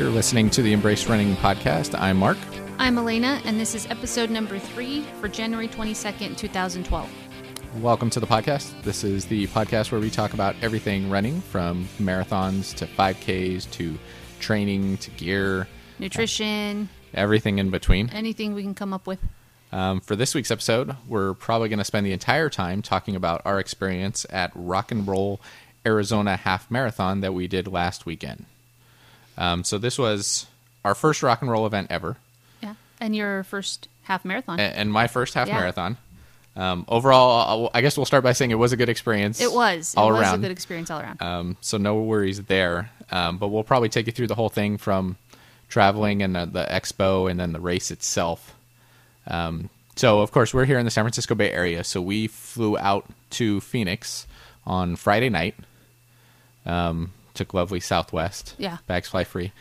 You're listening to the Embrace Running podcast. I'm Mark. I'm Elena, and this is episode number 3 for January 22nd, 2012. Welcome to the podcast. This is the podcast where we talk about everything running, from marathons to 5Ks to training to gear. Nutrition. Everything in between. Anything we can come up with. For this week's episode, we're probably going to spend the entire time talking about our experience at Rock and Roll Arizona Half Marathon that we did last weekend. So this was our first rock and roll event ever. Yeah, and your first half marathon. And my first half marathon. Overall, I guess we'll start by saying it was a good experience. It was. All it was around. a good experience all around. So no worries there. But we'll probably take you through the whole thing from traveling and the expo and then the race itself. So, of course, we're here in the San Francisco Bay Area. So we flew out to Phoenix on Friday night. Took lovely Southwest. Yeah. Bags fly free.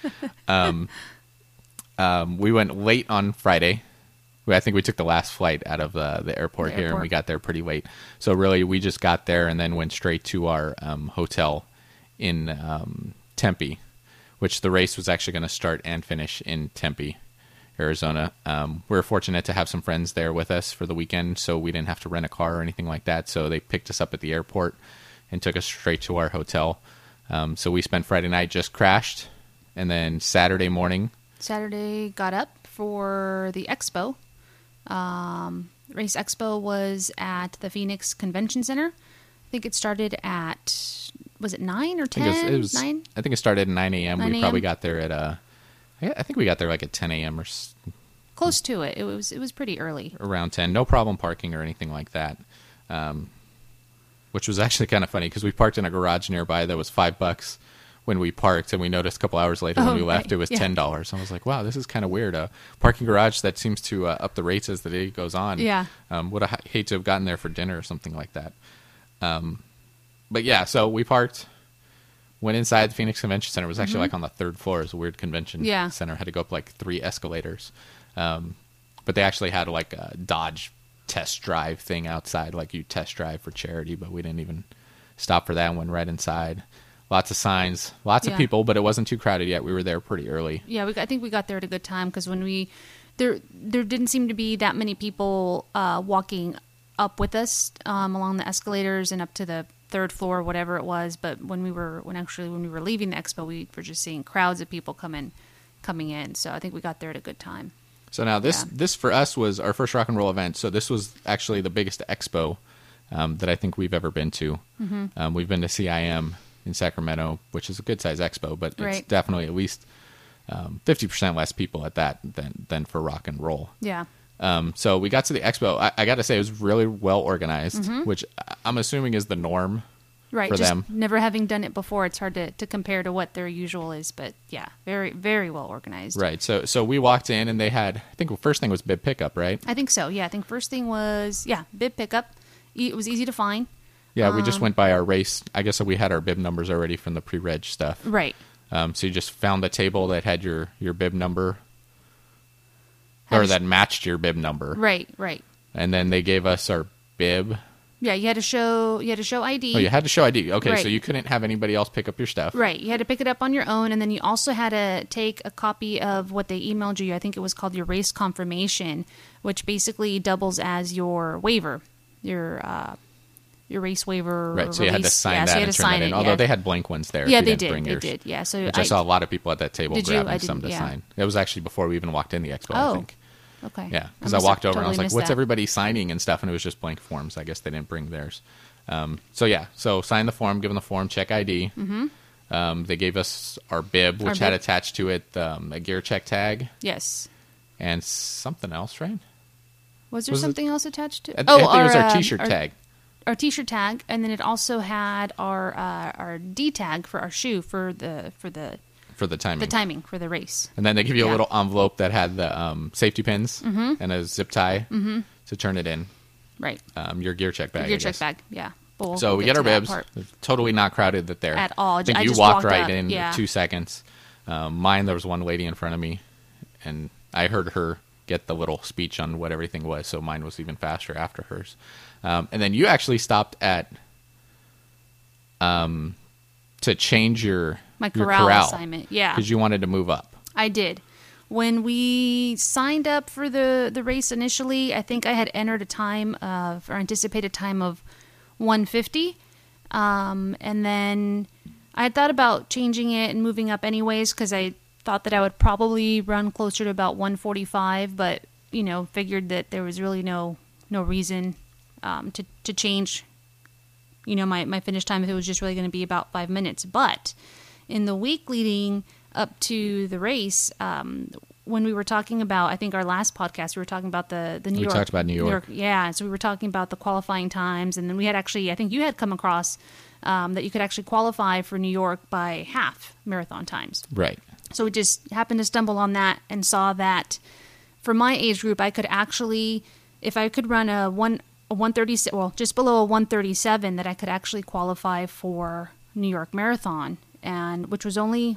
We went late on Friday. I think we took the last flight out of the airport here, and we got there pretty late. So really, we just got there and then went straight to our hotel in Tempe, which the race was actually going to start and finish in Tempe, Arizona. We were fortunate to have some friends there with us for the weekend, so we didn't have to rent a car or anything like that. So they picked us up at the airport and took us straight to our hotel. So we spent Friday night, just crashed, and then Saturday morning. Saturday got up for the expo. Race expo was at the Phoenix Convention Center. I think it started at, was it 9 or 10? It was 9? I think it started at 9 a.m. 9 We probably got there at, I think we got there like at 10 a.m. or close to it. It was pretty early. Around 10. No problem parking or anything like that. Which was actually kind of funny because we parked in a garage nearby that was $5 when we parked, and we noticed a couple hours later when we left it was $10. I was like, wow, this is kind of weird. A parking garage that seems to up the rates as the day goes on. Yeah. Would I hate to have gotten there for dinner or something like that. But yeah, so we parked, went inside the Phoenix Convention Center. It was actually like on the third floor. It was a weird convention center. Had to go up like 3 escalators. But they actually had like a Dodge test drive thing outside, like you test drive for charity, but we didn't even stop for that and went right inside. Lots of signs, lots of people, but it wasn't too crowded yet. We were there pretty early. Yeah, I think we got there at a good time because when there didn't seem to be that many people walking up with us along the escalators and up to the third floor, whatever it was. But when we were leaving the expo, we were just seeing crowds of people coming in. So I think we got there at a good time. So now this for us was our first rock and roll event. So this was actually the biggest expo that I think we've ever been to. Mm-hmm. We've been to CIM in Sacramento, which is a good size expo, but it's definitely at least 50% less people at that than for rock and roll. Yeah. So we got to the expo. I got to say it was really well organized, which I'm assuming is the norm. Right, for just them. Never having done it before, it's hard to compare to what their usual is. But yeah, very, very well organized. Right. So we walked in and they had, I think the first thing was bib pickup, right? I think so. Yeah, I think first thing was bib pickup. It was easy to find. Yeah, we just went by our race. I guess we had our bib numbers already from the pre-reg stuff. Right. So you just found the table that had your bib number, or that matched your bib number. Right. And then they gave us our bib. Yeah, you had to show ID. Oh, you had to show ID. Okay, so you couldn't have anybody else pick up your stuff. Right, you had to pick it up on your own, and then you also had to take a copy of what they emailed you. I think it was called your race confirmation, which basically doubles as your waiver, your race waiver. Right, so you had to sign that and turn that in. Although they had blank ones there. Yeah, they did. They did. Yeah, so I saw a lot of people at that table grabbing some to sign. It was actually before we even walked in the expo. I think. Okay. Yeah, because I walked over and I was like, what's everybody signing and stuff? And it was just blank forms. I guess they didn't bring theirs. So sign the form, give them the form, check ID. Mm-hmm. They gave us our bib, which had attached to it a gear check tag. Yes. And something else, right? Was there something else attached to it? I think it was our T-shirt tag. Our T-shirt tag, and then it also had our D tag for our shoe for the timing. The timing for the race. And then they give you a little envelope that had the safety pins and a zip tie to turn it in. Right. Your gear check bag. Check bag, yeah. So we get our bibs. Totally not crowded there. At all. I think you walked right in 2 seconds. Mine, there was one lady in front of me, and I heard her get the little speech on what everything was, so mine was even faster after hers. And then you actually stopped at to change your corral assignment, because you wanted to move up. I did. When we signed up for the race initially, I think I had entered a time of, or anticipated time of 150. And then I had thought about changing it and moving up anyways, because I thought that I would probably run closer to about 145, but, figured that there was really no reason to change, my finish time if it was just really going to be about 5 minutes. But in the week leading up to the race, when we were talking about, I think our last podcast, we were talking about the New York. We talked about New York. Yeah, so we were talking about the qualifying times, and then we had actually, I think you had come across that you could actually qualify for New York by half marathon times. Right. So we just happened to stumble on that and saw that for my age group, I could actually, if I could run a 130, well, just below a 137, that I could actually qualify for New York Marathon, and which was only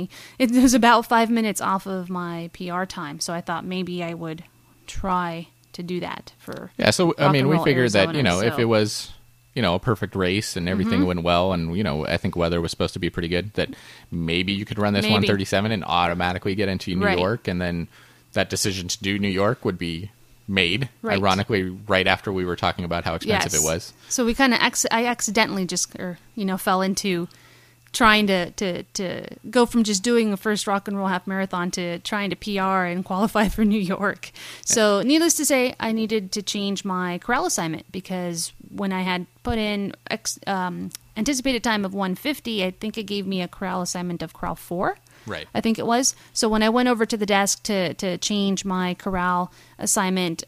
it was about 5 minutes off of my PR time. So I thought maybe I would try to do that for So I mean, we figured Arizona, that if it was a perfect race and everything went well, and I think weather was supposed to be pretty good, that maybe you could run this 137 and automatically get into New York, and then that decision to do New York would be made, ironically, right after we were talking about how expensive it was. So we kind of I accidentally just fell into trying to go from just doing a first rock and roll half marathon to trying to PR and qualify for New York. So needless to say, I needed to change my corral assignment, because when I had put in anticipated time of 150, I think it gave me a corral assignment of corral 4. Right. I think it was. So when I went over to the desk to change my corral assignment,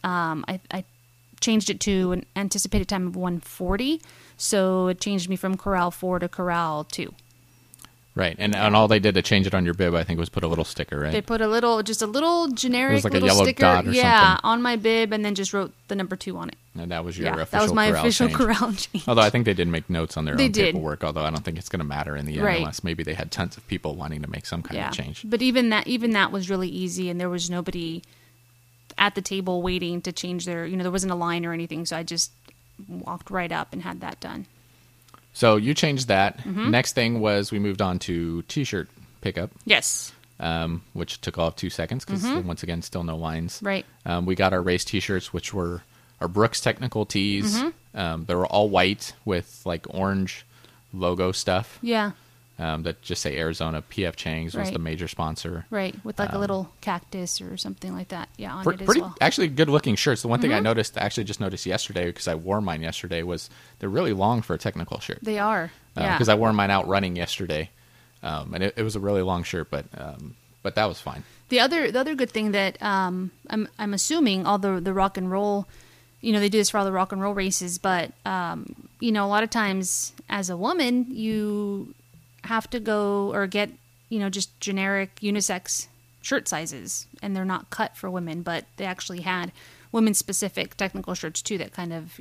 I changed it to an anticipated time of 140. So it changed me from corral 4 to corral 2. Right, and all they did to change it on your bib, I think, was put a little sticker, right? They put a little generic it was like little a yellow sticker, dot or something on my bib, and then just wrote the number 2 on it. And that was your official that was my corral official change. corral change. Although I think they did make notes on their own did. paperwork, although I don't think it's going to matter in the end, unless maybe they had tons of people wanting to make some kind of change. But even that was really easy, and there was nobody at the table waiting to change their, there wasn't a line or anything, so I just walked right up and had that done. So you changed that. Next thing was we moved on to T-shirt pickup. Yes. Which took all of 2 seconds because once again, still no lines. Right. We got our race T-shirts, which were our Brooks Technical tees. They were all white with like orange logo stuff. Yeah. That just say Arizona. PF Chang's was the major sponsor. Right, with like a little cactus or something like that. Yeah, on it as well. Actually good looking shirts. The one thing I just noticed yesterday, because I wore mine yesterday, was they're really long for a technical shirt. They are. Yeah. Because I wore mine out running yesterday, and it was a really long shirt, but that was fine. The other good thing that I'm assuming all the rock and roll, they do this for all the rock and roll races, but a lot of times as a woman you have to go or get, just generic unisex shirt sizes, and they're not cut for women, but they actually had women specific technical shirts too that kind of,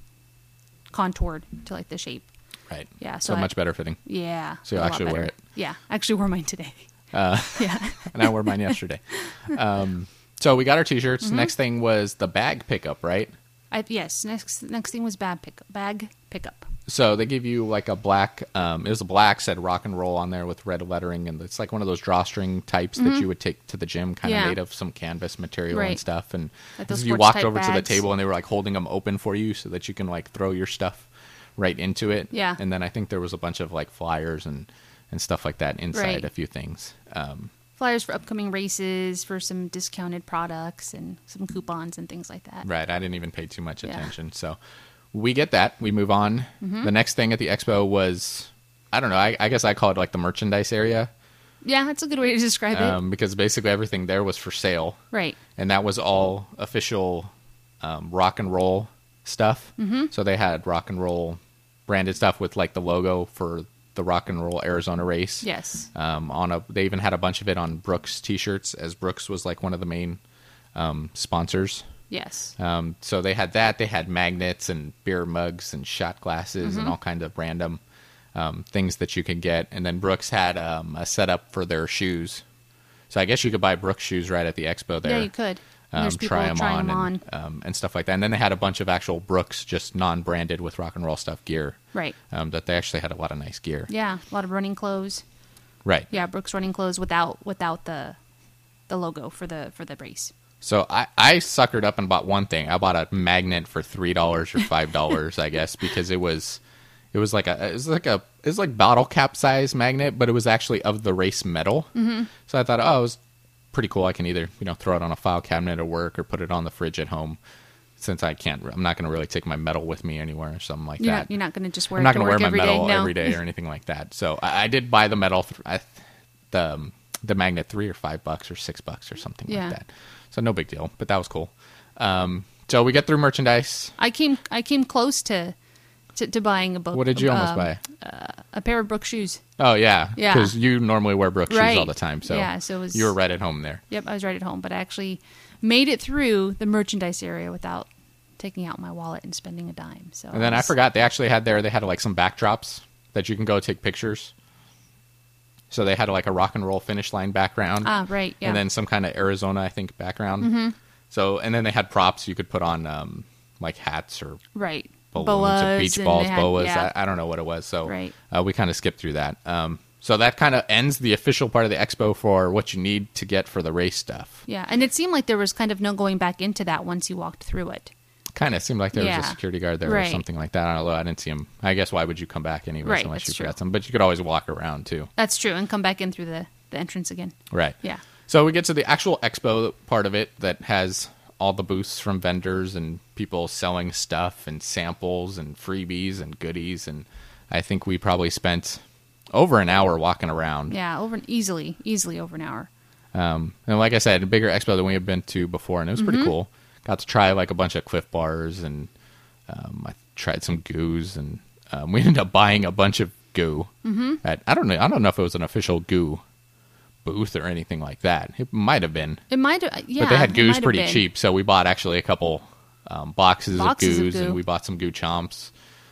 contoured to like the shape. Right. Yeah. So much better fitting. Yeah. So you'll actually wear it. Yeah. I actually wore mine today. Yeah. And I wore mine yesterday. So we got our T-shirts. Next thing was the bag pickup, right? Yes. Next thing was bag pickup. So they give you like a black, it was a black, said rock and roll on there with red lettering, and it's like one of those drawstring types that you would take to the gym, kind of made of some canvas material and stuff. And like you walked over to the table and they were like holding them open for you so that you can like throw your stuff right into it. Yeah. And then I think there was a bunch of like flyers and stuff like that inside, a few things. Flyers for upcoming races, for some discounted products and some coupons and things like that. Right. I didn't even pay too much attention. So we get that. We move on. The next thing at the expo was, I don't know, I guess I call it like the merchandise area. Yeah, that's a good way to describe it. Because basically everything there was for sale. Right. And that was all official rock and roll stuff. So they had rock and roll branded stuff with like the logo for the rock and roll Arizona race. Yes. They even had a bunch of it on Brooks T-shirts, as Brooks was like one of the main sponsors. Yes. So they had that. They had magnets and beer mugs and shot glasses and all kinds of random things that you could get. And then Brooks had a setup for their shoes. So I guess you could buy Brooks shoes right at the expo there. Yeah, you could. There's people try them trying on and stuff like that. And then they had a bunch of actual Brooks, just non-branded with rock and roll stuff gear. Right. That they actually had a lot of nice gear. Yeah, a lot of running clothes. Right. Yeah, Brooks running clothes without the logo for the race. So I suckered up and bought one thing. I bought a magnet for $3 or $5, I guess, because it was like bottle cap size magnet, but it was actually of the race medal. Mm-hmm. So I thought, it was pretty cool. I can either throw it on a file cabinet at work or put it on the fridge at home. Since I'm not going to really take my medal with me anywhere or something like that. You're not going to just wear. I'm not going to wear my medal day, no. every day or anything like that. So I did buy the medal, the magnet $3 or $5 or $6 or something like that. So no big deal, but that was cool. So we get through merchandise. I came close to buying a book. What did you almost buy? A pair of Brooks shoes. Oh yeah, because you normally wear Brooks shoes all the time. So you were right at home there. Yep, I was right at home, but I actually made it through the merchandise area without taking out my wallet and spending a dime. So and then I forgot they actually had like some backdrops that you can go take pictures. So they had like a rock and roll finish line background. Right, yeah. And then some kind of Arizona, I think, background. Mm-hmm. So, and then they had props you could put on, like hats or right. balloons or beach balls, boas. Yeah. I don't know what it was. So right. We kind of skipped through that. So that kind of ends the official part of the expo for what you need to get for the race stuff. Yeah, and it seemed like there was kind of no going back into that once you walked through it. Kind of seemed like there was a security guard there or something like that. I don't know. I didn't see him. I guess why would you come back anyway unless you forgot something? But you could always walk around too. That's true, and come back in through the entrance again. Right. Yeah. So we get to the actual expo part of it that has all the booths from vendors and people selling stuff and samples and freebies and goodies. And I think we probably spent over an hour walking around. Yeah, easily over an hour. And like I said, a bigger expo than we had been to before, and it was pretty cool. Got to try like a bunch of Cliff Bars, and I tried some goos, and we ended up buying a bunch of goo. Mm-hmm. I don't know if it was an official goo booth or anything like that. It might have been. It might have, yeah. But they had goos pretty cheap, so we bought actually a couple boxes of goos, and we bought some goo chomps.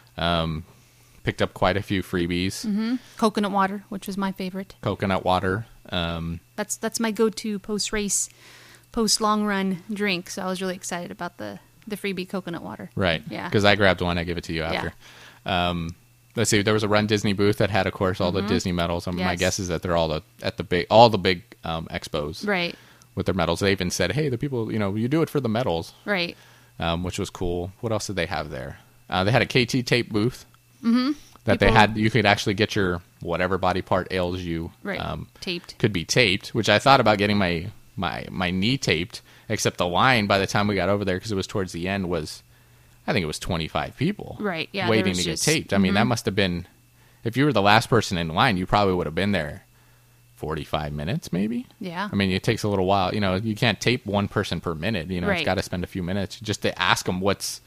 Picked up quite a few freebies. Mm-hmm. Coconut water, which was my favorite. Coconut water. That's my go-to post-race, post-long run drink. So I was really excited about the freebie coconut water. Right. Yeah. Because I grabbed one. I gave it to you after. Yeah. Let's see. There was a Run Disney booth that had, of course, all the Disney medals. My guess is that they're all at the big expos. Right. With their medals. They even said, "Hey, the people, you do it for the medals." Right. Which was cool. What else did they have there? They had a KT tape booth. Mm-hmm. That they had, you could actually get your whatever body part ails you. Right. Taped. Could be taped, which I thought about getting my knee taped, except the line by the time we got over there, because it was towards the end, I think it was 25 people. Right, yeah. Waiting to get taped. I mean, that must have been, if you were the last person in line, you probably would have been there 45 minutes maybe. Yeah. I mean, it takes a little while. You can't tape one person per minute. Right. It's got to spend a few minutes just to ask them what's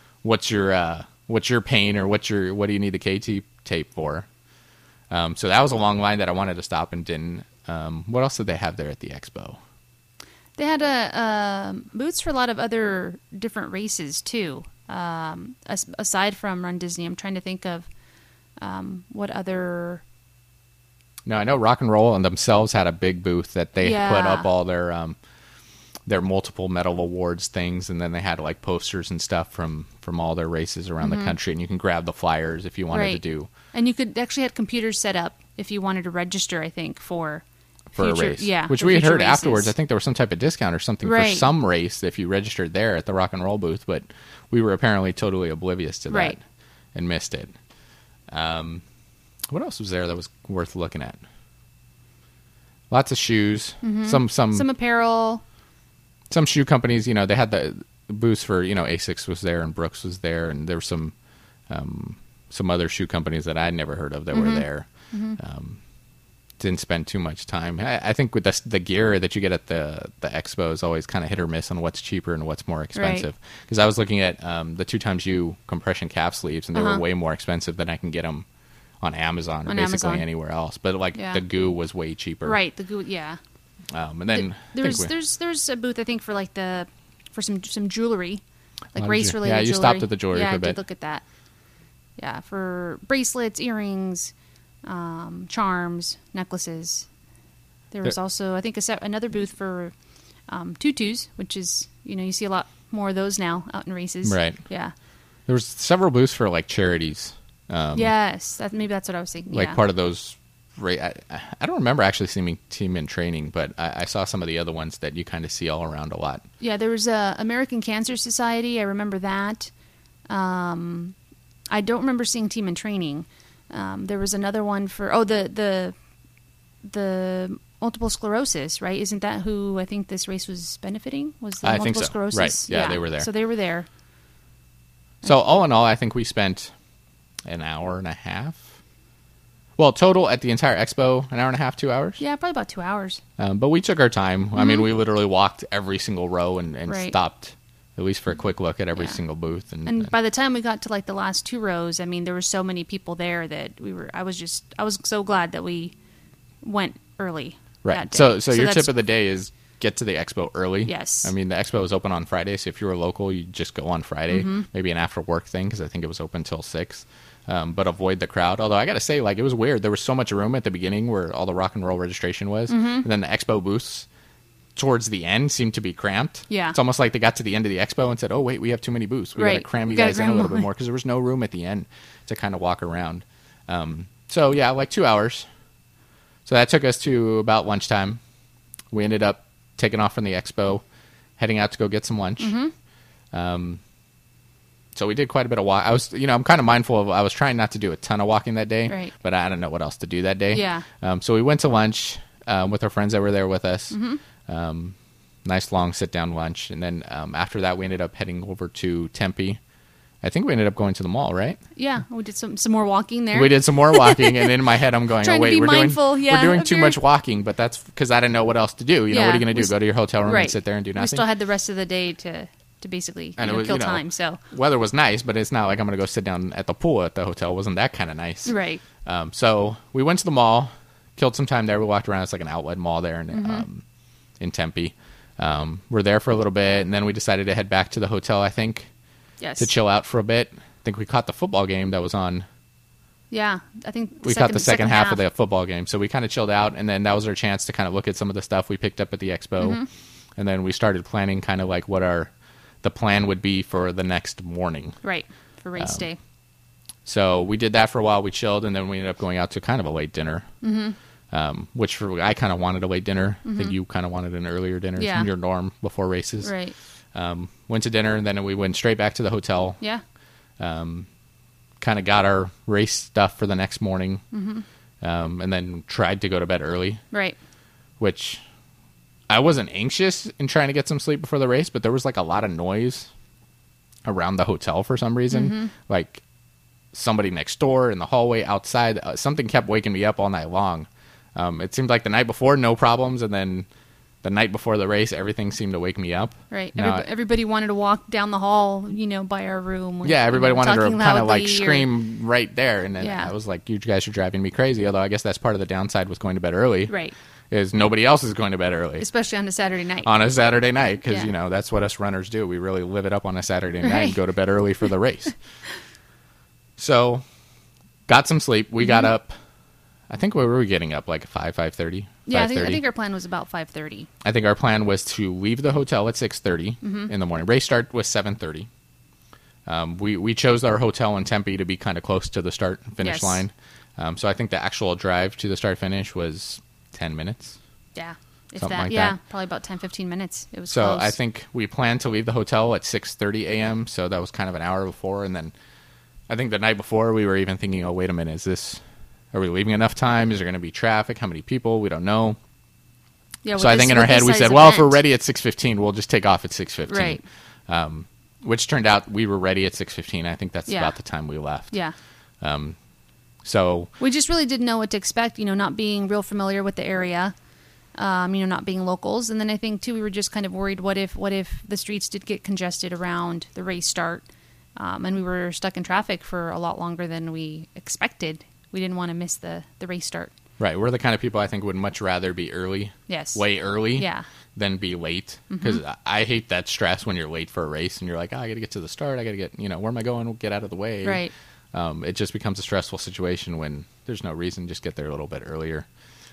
your pain or what do you need the KT tape for? So that was a long line that I wanted to stop and didn't. What else did they have there at the expo? They had booths for a lot of other different races too. Aside from Run Disney, I'm trying to think of what other. No, I know Rock and Roll and themselves had a big booth that they put up all their multiple medal awards things, and then they had like posters and stuff from all their races around the country, and you can grab the flyers if you wanted to do. And you could actually had computers set up if you wanted to register, I think, for a race. Yeah. Which we had heard afterwards. I think there was some type of discount or something for some race if you registered there at the Rock and Roll booth, but we were apparently totally oblivious to that and missed it. What else was there that was worth looking at? Lots of shoes, some apparel. Some shoe companies, they had the booths for, Asics was there and Brooks was there, and there were some other shoe companies that I'd never heard of that were there. Mm-hmm. Didn't spend too much time. I think with the gear that you get at the expo is always kind of hit or miss on what's cheaper and what's more expensive. Because I was looking at the 2XU compression calf sleeves, and they were way more expensive than I can get them on Amazon or basically anywhere else. But the goo was way cheaper. Right, the goo, yeah. And then there's a booth I think for for some jewelry, like race related. Yeah, you jewelry. stopped at the jewelry. Yeah, for a I bit. did look at that. Yeah, for bracelets, earrings, charms, necklaces. There was also I think another booth for tutus, which is you see a lot more of those now out in races. Right. Yeah. There was several booths for charities. Yes, maybe that's what I was thinking. Part of those I don't remember actually seeing team in training, but I saw some of the other ones that you kind of see all around a lot. Yeah, there was a American Cancer Society. I remember that. I don't remember seeing team in training. There was another one for the multiple sclerosis, right? Isn't that who I think this race was benefiting? Was the I multiple think so. sclerosis? Right. Yeah, they were there. So they were there. So all in all, I think we spent an hour and a half. Well, total at the entire expo, an hour and a half, 2 hours. Yeah, probably about 2 hours. But we took our time. I mean, we literally walked every single row and Right. stopped at least for a quick look at every single booth. And by the time we got to like the last 2 rows, I mean, there were so many people there that I was so glad that we went early. right. that day. So your that's- tip of the day is get to the expo early. Yes. I mean, the expo is open on Friday, so if you were local, you just go on Friday, maybe an after work thing, because I think it was open till 6. But avoid the crowd. Although I got to say, like, it was weird. There was so much room at the beginning where all the rock and roll registration was, and then the expo booths towards the end seemed to be cramped. Yeah. It's almost like they got to the end of the expo and said, "Oh wait, we have too many booths. We got to Right. cram We you gotta guys in a cram little more." bit more," because there was no room at the end to kind of walk around. So yeah, like 2 hours. So that took us to about lunchtime. We ended up taking off from the expo, heading out to go get some lunch. So we did quite a bit of walk. I'm kind of mindful of, I was trying not to do a ton of walking that day, Right. but I don't know what else to do that day. Yeah. So we went to lunch with our friends that were there with us. Nice long sit down lunch. And then after that, we ended up heading over to Tempe. I think we ended up going to the mall, right? Yeah, we did some more walking there. We did some more walking, and in my head, I'm going, Trying "Oh to wait, be we're mindful, doing yeah, we're doing of too your- much walking." But that's because I didn't know what else to do. You know, what are you going to do? Go to your hotel room right. and sit there and do nothing? We still had the rest of the day to basically And it was, kill time. So weather was nice, but it's not like I'm going to go sit down at the pool at the hotel. It wasn't that kind of nice? right, So we went to the mall, killed some time there. We walked around. It's like an outlet mall there in Tempe. We're there for a little bit, and then we decided to head back to the hotel, I think, yes, to chill out for a bit. I think we caught the football game that was on. yeah. I think We caught the second half of the football game. So we kind of chilled out, and then that was our chance to kind of look at some of the stuff we picked up at the expo. And then we started planning kind of like what the plan would be for the next morning. right for race day. So we did that for a while. We chilled, and then we ended up going out to kind of a late dinner, which I kind of wanted a late dinner. I think you kind of wanted an earlier dinner Yeah. in your norm before races. Right. Went to dinner, and then we went straight back to the hotel. Yeah. Kind of got our race stuff for the next morning, and then tried to go to bed early, Right. which I wasn't anxious in trying to get some sleep before the race, but there was like a lot of noise around the hotel for some reason. Like somebody next door in the hallway outside, something kept waking me up all night long. It seemed like the night before, no problems, and then the night before the race, everything seemed to wake me up. Right. Now, Everybody wanted to walk down the hall, by our room. yeah, everybody wanted to talking kind of like loudly or- scream right there, and then Yeah. I was like, "You guys are driving me crazy." Although I guess that's part of the downside with going to bed early, Right. is nobody else is going to bed early Especially on a Saturday night. on a Saturday night, because Yeah. that's what us runners do. We really live it up on a Saturday night Right. and go to bed early for the race. So, got some sleep. We got up. I think we were getting up like 5:30. Yeah, I think our plan was about 5:30. I think our plan was to leave the hotel at 6:30 in the morning. Race start was 7:30. We chose our hotel in Tempe to be kind of close to the start and finish Yes. line. So I think the actual drive to the start finish was 10 minutes. Yeah. If Something that, like yeah, that. probably about 10-15 minutes. It was So close. I think we planned to leave the hotel at 6:30 a.m. So that was kind of an hour before, and then I think the night before we were even thinking, "Oh, wait a minute, are we leaving enough time? Is there going to be traffic? How many people? We don't know." Yeah, So I think in our head we said, "Well, if we're ready at 6:15, we'll just take off at 6:15." Right. Which turned out we were ready at 6:15. I think that's Yeah. about the time we left. Yeah. So We just really didn't know what to expect, not being real familiar with the area, not being locals. And then I think, too, we were just kind of worried, what if the streets did get congested around the race start, and we were stuck in traffic for a lot longer than we expected. We didn't want to miss the race start. right, we're the kind of people I think would much rather be early, Yes. way early, Yeah. than be late. Because I hate that stress when you're late for a race and you're like, I got to get to the start. I got to get, where am I going? We'll get out of the way. Right. It just becomes a stressful situation when there's no reason. Just get there a little bit earlier.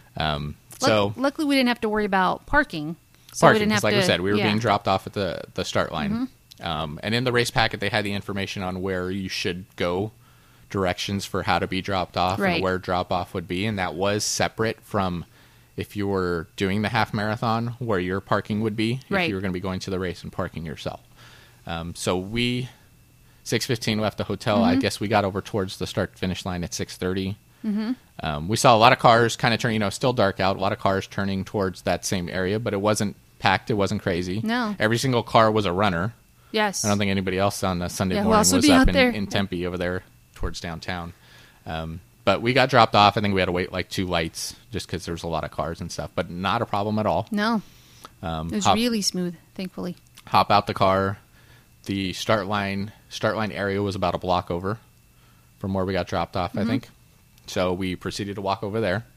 So Luckily, we didn't have to worry about parking. So we parking, didn't have like to, I said, we were yeah. being dropped off at the start line. And in the race packet, they had the information on where you should go directions for how to be dropped off Right. and where drop off would be, and that was separate from if you were doing the half marathon, where your parking would be, if Right. you were going to be going to the race and parking yourself. So we 6:15 left the hotel. I guess we got over towards the start finish line at 6:30. We saw a lot of cars kind of turn, still dark out, a lot of cars turning towards that same area, but it wasn't packed. It wasn't crazy. No. Every single car was a runner. Yes. I don't think anybody else on a Sunday Yeah, who morning else would was be up out there? in Tempe over there towards downtown. But we got dropped off. I think we had to wait like 2 lights just because there was a lot of cars and stuff, but not a problem at all. No. It was really smooth, thankfully. Hop out the car. The start line area was about a block over from where we got dropped off, I think. So we proceeded to walk over there,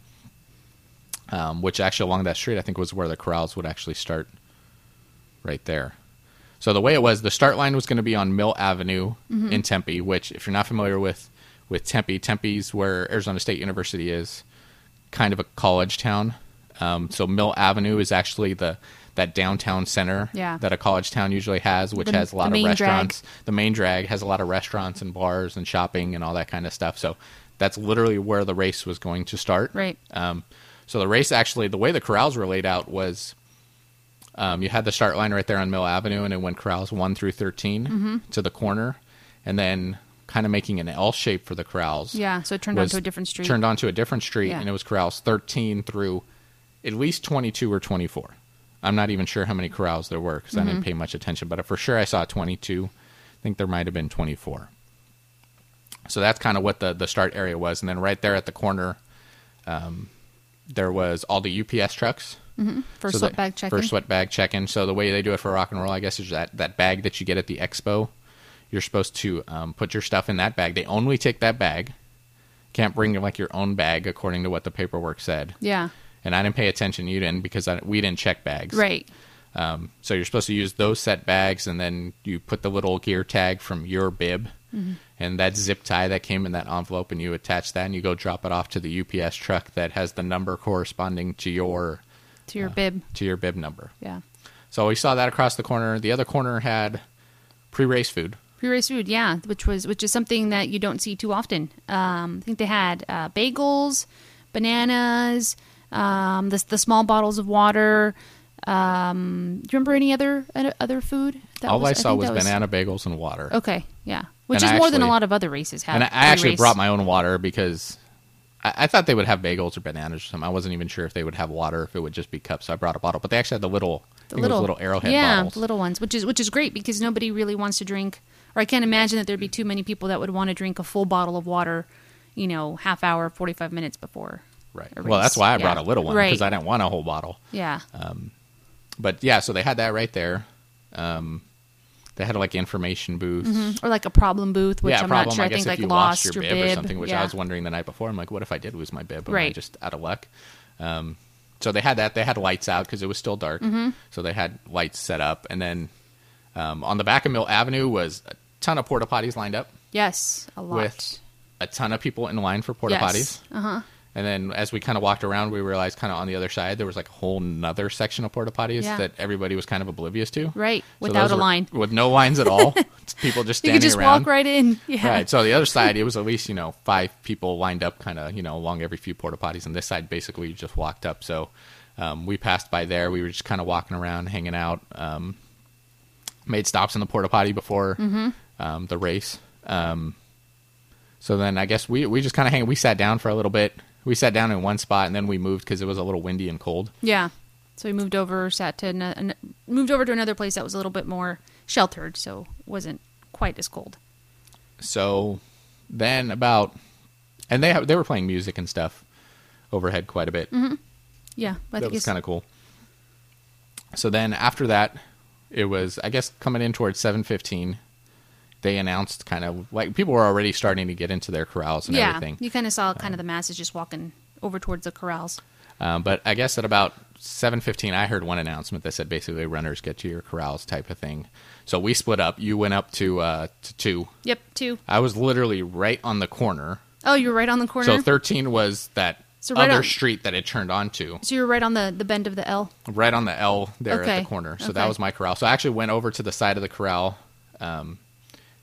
which actually along that street, I think, was where the corrals would actually start right there. So the way it was, the start line was going to be on Mill Avenue in Tempe, which, if you're not familiar with Tempe, Tempe's where Arizona State University is, kind of a college town. So Mill Avenue is actually that downtown center Yeah. that a college town usually has, which The- has a lot the of main restaurants. The main drag has a lot of restaurants and bars and shopping and all that kind of stuff. So that's literally where the race was going to start. Right. So the race actually, the way the corrals were laid out was you had the start line right there on Mill Avenue, and it went corrals 1 through 13 to the corner, and then kind of making an L shape for the corrals. Yeah, so it turned onto a different street. Turned onto a different street, Yeah. and it was corrals 13 through at least 22 or 24. I'm not even sure how many corrals there were because I didn't pay much attention, but for sure I saw 22. I think there might have been 24. So that's kind of what the start area was. And then right there at the corner, there was all the UPS trucks. For So sweat bag check-in. For sweat bag check-in. So the way they do it for rock and roll, I guess, is that bag that you get at the expo. You're supposed to put your stuff in that bag. They only take that bag. Can't bring like your own bag, according to what the paperwork said. Yeah. And I didn't pay attention. You didn't, because we didn't check bags. Right. So you're supposed to use those set bags, and then you put the little gear tag from your bib and that zip tie that came in that envelope, and you attach that, and you go drop it off to the UPS truck that has the number corresponding to your bib. number. Yeah. So we saw that across the corner. The other corner had pre-race food. Pre-race food, yeah, which is something that you don't see too often. I think they had bagels, bananas, the small bottles of water. Do you remember any other food? All I saw was banana bagels and water. Okay, yeah, which And is I more than a actually- lot of other races have. And I actually pre-race. brought my own water because I thought they would have bagels or bananas or something. I wasn't even sure if they would have water, if it would just be cups. So I brought a bottle, but they actually had the little Arrowhead bottles. The little ones, which is great because nobody really wants to drink, or I can't imagine that there'd be too many people that would want to drink a full bottle of water, half hour, 45 minutes before. Right. a Well, race. that's why I Yeah. brought a little one, Right. because I didn't want a whole bottle. Yeah. But yeah, so they had that right there. They had like information booths. Or like a problem booth, which Yeah, I'm problem. not sure. I I guess think if like you lost your your bib, bib or something, which yeah. I was wondering the night before. I'm like, what if I did lose my bib? Am I Right. just out of luck? So they had that. They had lights out because it was still dark. So they had lights set up, and then on the back of Mill Avenue was a ton of porta potties lined up, Yes, a lot. with a ton of people in line for porta potties. And then as we kind of walked around, we realized kind of on the other side there was like a whole nother section of porta potties Yeah. that everybody was kind of oblivious to. Right, So without those a were- line. with no lines at all. People just You standing could just around. walk right in. Yeah. Right. So the other side, it was at least 5 people lined up, kind of along every few porta potties, and this side basically you just walked up. So we passed by there. We were just kind of walking around, hanging out. Made stops in the porta potty before the race. So then I guess we just kind of we sat down for a little bit. We sat down in one spot, and then we moved because it was a little windy and cold. Yeah. So we moved over, moved over to another place that was a little bit more sheltered, so wasn't quite as cold. So then and they were playing music and stuff overhead quite a bit. Yeah, I That think was it's kind of cool. So then after that, it was, I guess, coming in towards 7:15. They announced kind of like people were already starting to get into their corrals and everything. You kind of saw kind of the masses just walking over towards the corrals. But I guess at about 7:15, I heard one announcement that said basically runners get to your corrals type of thing. So we split up. You went up to 2. Yep, 2. I was literally right on the corner. Oh, you're right on the corner. So 13 was that So right other on- street that it turned onto. So you're right on the bend of the L. Right on the L there at Okay. the corner. So Okay. that was my corral. So I actually went over to the side of the corral,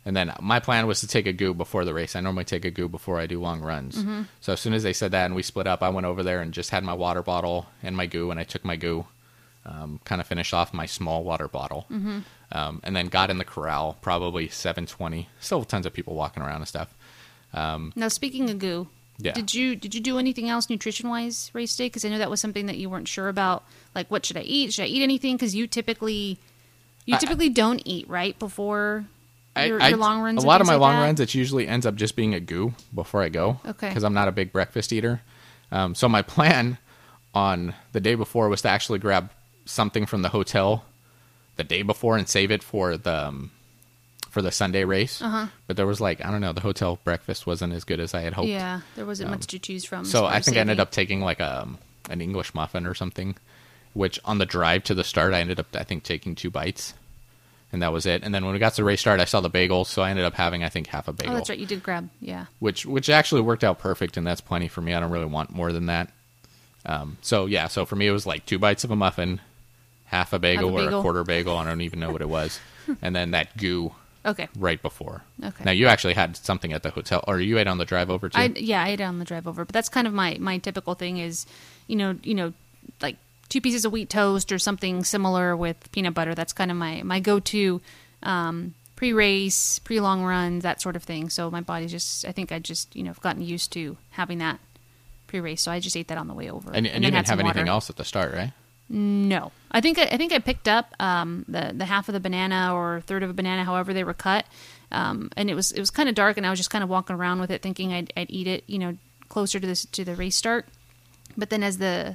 And then my plan was to take a goo before the race. I normally take a goo before I do long runs. So as soon as they said that and we split up, I went over there and just had my water bottle and my goo, and I took my goo, kind of finished off my small water bottle, and then got in the corral, probably 7:20. Still tons of people walking around and stuff. Now, speaking of goo, Yeah. did you do anything else nutrition-wise race day? Because I know that was something that you weren't sure about. Like, what should I eat? Should I eat anything? Because you typically don't eat, right, before your long runs. A and lot of things my like long that? runs, it usually ends up just being a goo before I go. Okay. Because I'm not a big breakfast eater. So my plan on the day before was to actually grab something from the hotel the day before and save it for the Sunday race. But there was I don't know, the hotel breakfast wasn't as good as I had hoped. Yeah, there wasn't much to choose from. So as far I as think I ended saving. up taking an English muffin or something, which on the drive to the start, I ended up, I think, taking 2 bites. And that was it. And then when we got to the race start, I saw the bagels, so I ended up having, I think, half a bagel. Oh, that's right. You did grab, yeah. Which actually worked out perfect, and that's plenty for me. I don't really want more than that. So for me, it was 2 bites of a muffin, half a bagel, or a quarter bagel. I don't even know what it was. And then that goo Okay. right before. Okay. Now, you actually had something at the hotel, or you ate on the drive over, too? I ate it on the drive over, but that's kind of my typical thing is, like 2 pieces of wheat toast or something similar with peanut butter. That's kind of my go-to pre-race, pre-long run, that sort of thing. So my body's I think I just, have gotten used to having that pre-race. So I just ate that on the way over. And you then didn't had have some anything water. else at the start, right? No, I think I picked up the half of the banana or third of a banana, however they were cut, and it was kind of dark, and I was just kind of walking around with it, thinking I'd eat it, closer to the race start. But then as the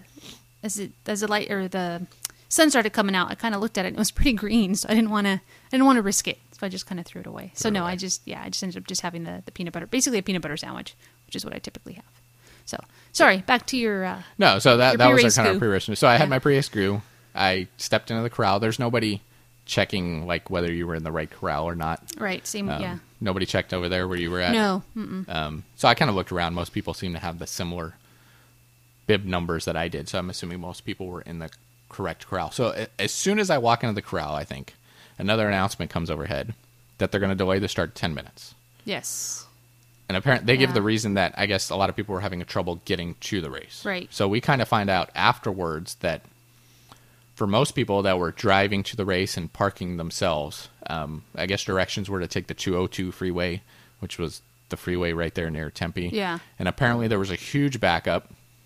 light or the sun started coming out, I kind of looked at it, and it was pretty green, so I didn't want to risk it, so I just kind of threw it away. I just ended up just having the peanut butter, basically a peanut butter sandwich, which is what I typically have. So, sorry, back to your... No, so that was pre-race our kind goo. of pre-race. So I had my pre-race goo. I stepped into the corral. There's nobody checking, whether you were in the right corral or not. Right, same, yeah. Nobody checked over there where you were at. No. So I kind of looked around. Most people seem to have the similar bib numbers that I did. So I'm assuming most people were in the correct corral. So as soon as I walk into the corral, I think, another announcement comes overhead that they're going to delay the start 10 minutes. Yes. And apparently, they give Yeah. the reason that I guess a lot of people were having trouble getting to the race. Right. So we kind of find out afterwards that for most people that were driving to the race and parking themselves, I guess directions were to take the 202 freeway, which was the freeway right there near Tempe. Yeah. And apparently there was a huge backup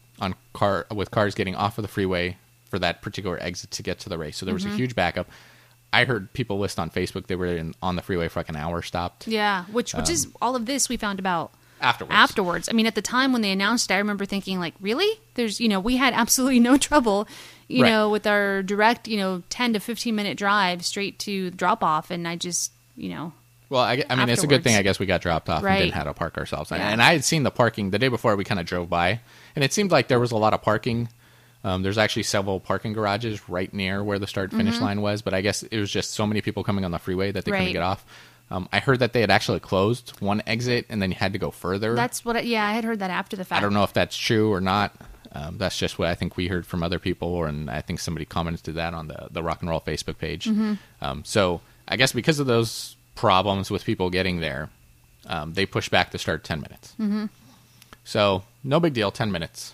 with cars getting off of the freeway for that particular exit to get to the race. So there was a huge backup. I heard people list on Facebook they were on the freeway for an hour stopped. Yeah, which is all of this we found about Afterwards. I mean, at the time when they announced it, I remember thinking, really? There's, we had absolutely no trouble, Right. with our direct, 10 to 15 minute drive straight to drop off. And I just, Well, I mean, it's a good thing, I guess, we got dropped off Right. and didn't have to park ourselves. Yeah. And I had seen the parking the day before we kind of drove by, and it seemed like there was a lot of parking. There's actually several parking garages right near where the start-finish line was, but I guess it was just so many people coming on the freeway that they couldn't Right. get off. I heard that they had actually closed one exit, and then you had to go further. that's what, I had heard that after the fact. I don't know if that's true or not. That's just what I think we heard from other people, and I think somebody commented that on the Rock and Roll Facebook page. So I guess because of those problems with people getting there, they pushed back the start 10 minutes. So no big deal, 10 minutes.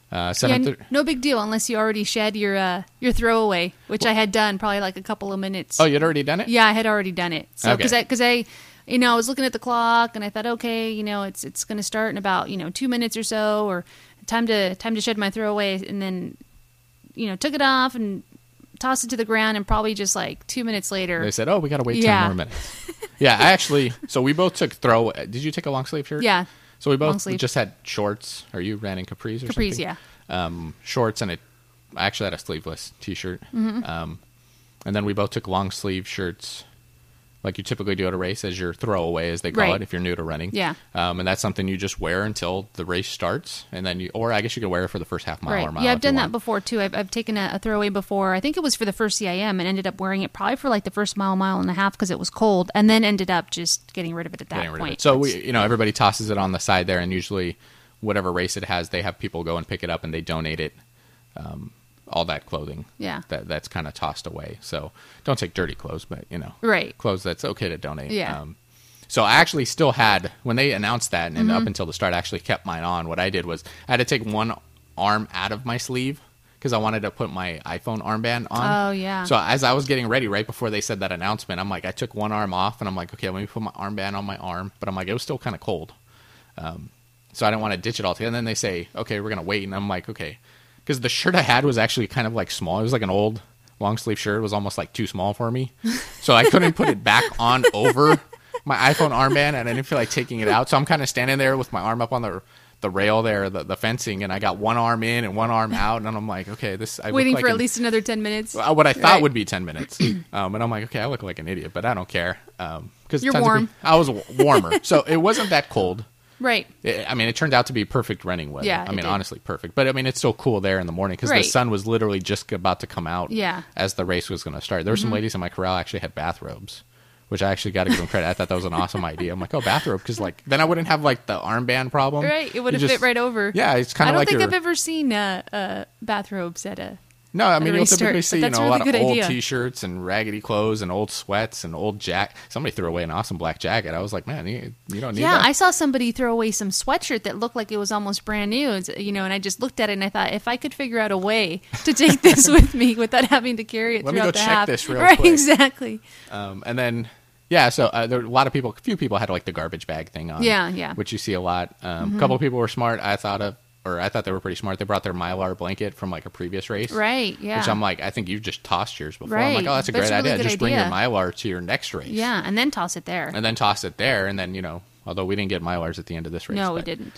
No big deal unless you already shed your throwaway, which I had done probably a couple of minutes. Oh, you'd already done it? Yeah, I had already done it. So Okay. because I I was looking at the clock and I thought, okay, it's going to start in about 2 minutes or so, or time to shed my throwaway, and then took it off and tossed it to the ground, and probably just 2 minutes later They said, "Oh, we got to wait 10 Yeah. more minutes." Yeah, I actually. So we both took throw. Did you take a long sleeve shirt? Yeah. So we Long both sleeve. just had shorts. Or you ran in capris or Capris, something? yeah. Shorts, and I actually had a sleeveless T-shirt. And then we both took long sleeve shirts, like you typically do at a race, as your throwaway, as they call Right. it, if you're new to running. Yeah. And that's something you just wear until the race starts, and then or I guess you can wear it for the first half mile or mile. Yeah, I've if you done that want. before too. I've taken a throwaway before. I think it was for the first CIM, and ended up wearing it probably for the first mile and a half because it was cold, and then ended up just getting rid of it at that Getting rid of point. it. So we, everybody tosses it on the side there, and usually, whatever race it has, they have people go and pick it up, and they donate it. All that clothing, Yeah. that's kind of tossed away. So don't take dirty clothes, but Right. clothes that's okay to donate. Yeah. So I actually still had, when they announced that and up until the start, I actually kept mine on. What I did was I had to take one arm out of my sleeve because I wanted to put my iPhone armband on. Oh, yeah. So as I was getting ready, right before they said that announcement, I'm like, I took one arm off and I'm like, okay, let me put my armband on my arm. But I'm like, it was still kind of cold. So I didn't want to ditch it all together. And then they say, okay, we're going to wait. And I'm like, okay. Because the shirt I had was actually kind of like small. It was like an old long sleeve shirt. It was almost like too small for me. So I couldn't put it back on over my iPhone armband. And I didn't feel like taking it out. So I'm kind of standing there with my arm up on the rail there, the fencing. And I got one arm in and one arm out. And I'm like, okay, I Waiting look for like at least another 10 minutes. what I thought would be 10 minutes. And I'm like, okay, I look like an idiot, but I don't care. Because You're warm. I was warmer. So it wasn't that cold. Right. I mean, it turned out to be perfect running weather. Yeah, I mean, did. honestly, perfect. But I mean, it's still cool there in the morning because the Right. sun was literally just about to come out Yeah. as the race was going to start. There were some ladies in my corral actually had bathrobes, which I actually got to give them credit. I thought that was an awesome idea. I'm like, oh, bathrobe, because like then I wouldn't have like the armband problem. Right. It would have You fit right over. Yeah, it's kind I of don't like think your. I've ever seen bathrobes at a. No, I mean, a you'll race typically start, see, but a that's lot really of good old idea. T-shirts and raggedy clothes and old sweats and old Somebody threw away an awesome black jacket. I was like, man, you don't need Yeah, that. I saw somebody throw away some sweatshirt that looked like it was almost brand new. And I just looked at it and I thought, if I could figure out a way to take this with me without having to carry it Let me throughout go the check half. this real right, quick. exactly. And then, yeah, so there were a few people had like the garbage bag thing on. Yeah. Which you see a lot. A couple of people were smart. I thought they were pretty smart. They brought their Mylar blanket from like a previous race. Right, yeah. Which I'm like, I think you've just tossed yours before. I'm Right. like, oh, that's a That's great a really idea. good Just bring your idea. Mylar to your next race. Yeah, and then toss it there. And then toss it there. And then, although we didn't get Mylars at the end of this race. No, we but, didn't.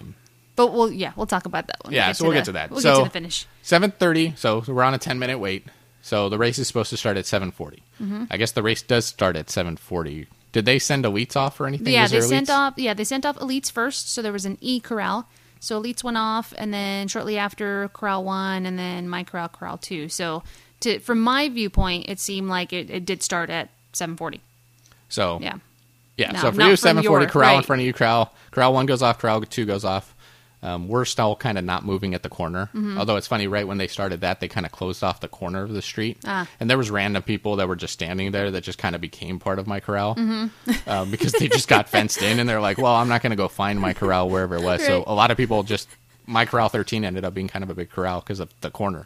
But we'll talk about that one. Yeah, so we'll get to that. We'll So- get to the finish. 7:30, so we're on a 10-minute wait. So the race is supposed to start at 7:40. I guess the race does start at 7:40. Did they send elites off or anything? Yeah, Was they there sent elites? off. Yeah, they sent off elites first. So there was an E corral. So elites went off, and then shortly after corral 1, and then my corral 2. So from my viewpoint, it seemed like it did start at 7:40. So Yeah. yeah. No, So for not you, from 7:40 your- corral in right. front of you. Corral 1 goes off. Corral 2 goes off. We're still kind of not moving at the corner. Although it's funny, right when they started that, they kind of closed off the corner of the street. And there was random people that were just standing there that just kind of became part of my corral because they just got fenced in. And they're like, well, I'm not going to go find my corral wherever it was. So Right. a lot of people my corral 13 ended up being kind of a big corral because of the corner.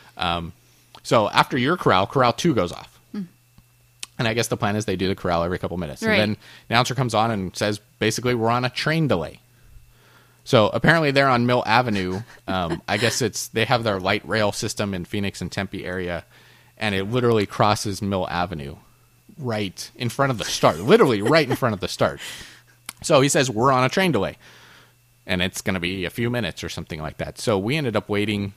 So after your corral 2 goes off. And I guess the plan is they do the corral every couple minutes. Right. And then the announcer comes on and says, basically, we're on a train delay. So apparently they're on Mill Avenue. I guess they have their light rail system in Phoenix and Tempe area, and it literally crosses Mill Avenue right in front of the start, literally right in front of the start. So he says, we're on a train delay, and it's going to be a few minutes or something like that. So we ended up waiting,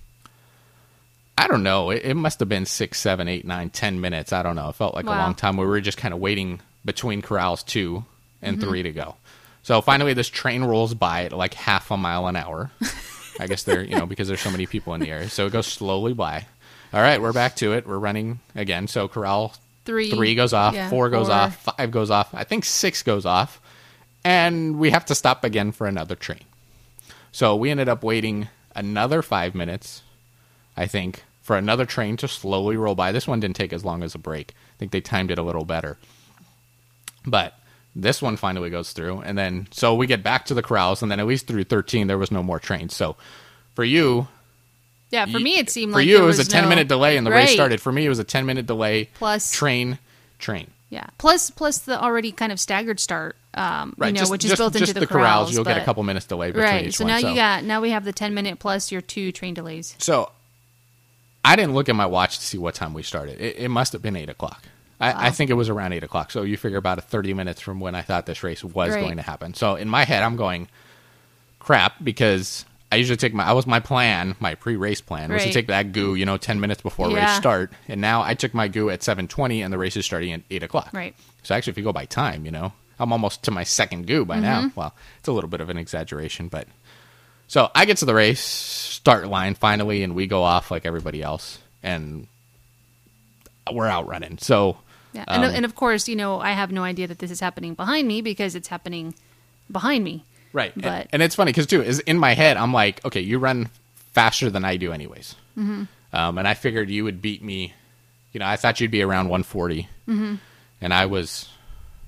I don't know, it must have been 6, 7, 8, 9, 10 minutes. I don't know. It felt like a Wow. long time. We were just kind of waiting between corrals 2 and 3 to go. So finally, this train rolls by at like half a mile an hour. I guess they're, because there's so many people in the area. So it goes slowly by. All right, we're back to it. We're running again. So corral 3 goes off, Yeah, 4 goes 4. off, 5 goes off. I think 6 goes off. And we have to stop again for another train. So we ended up waiting another 5 minutes, I think, for another train to slowly roll by. This one didn't take as long as a break. I think they timed it a little better. But this one finally goes through, and then so we get back to the corrals, and then at least through 13 there was no more trains. So for you, Yeah, for me it seemed for like you there it was a 10-minute delay, and the race Right. started. For me, it was a 10-minute delay Plus- train. Yeah, plus the already kind of staggered start. Right, which is built into just the corrals. You'll get a but- couple minutes delay between Right. each So one. now we have the 10-minute plus your 2 train delays. So I didn't look at my watch to see what time we started. It must have been 8 o'clock. I think it was around 8 o'clock. So you figure about 30 minutes from when I thought this race was Right. going to happen. So in my head, I'm going, crap, because I usually take my pre-race plan was to Right. take that goo, 10 minutes before race Yeah. start. And now I took my goo at 7:20 and the race is starting at 8 o'clock. Right. So actually, if you go by time, I'm almost to my second goo by now. Well, it's a little bit of an exaggeration, but so I get to the race start line finally, and we go off like everybody else, and we're out running. So Yeah, and of course, I have no idea that this is happening behind me because it's happening behind me. right, But and it's funny because too is in my head I'm like, okay, you run faster than I do anyways, and I figured you would beat me. I thought you'd be around 140, and I was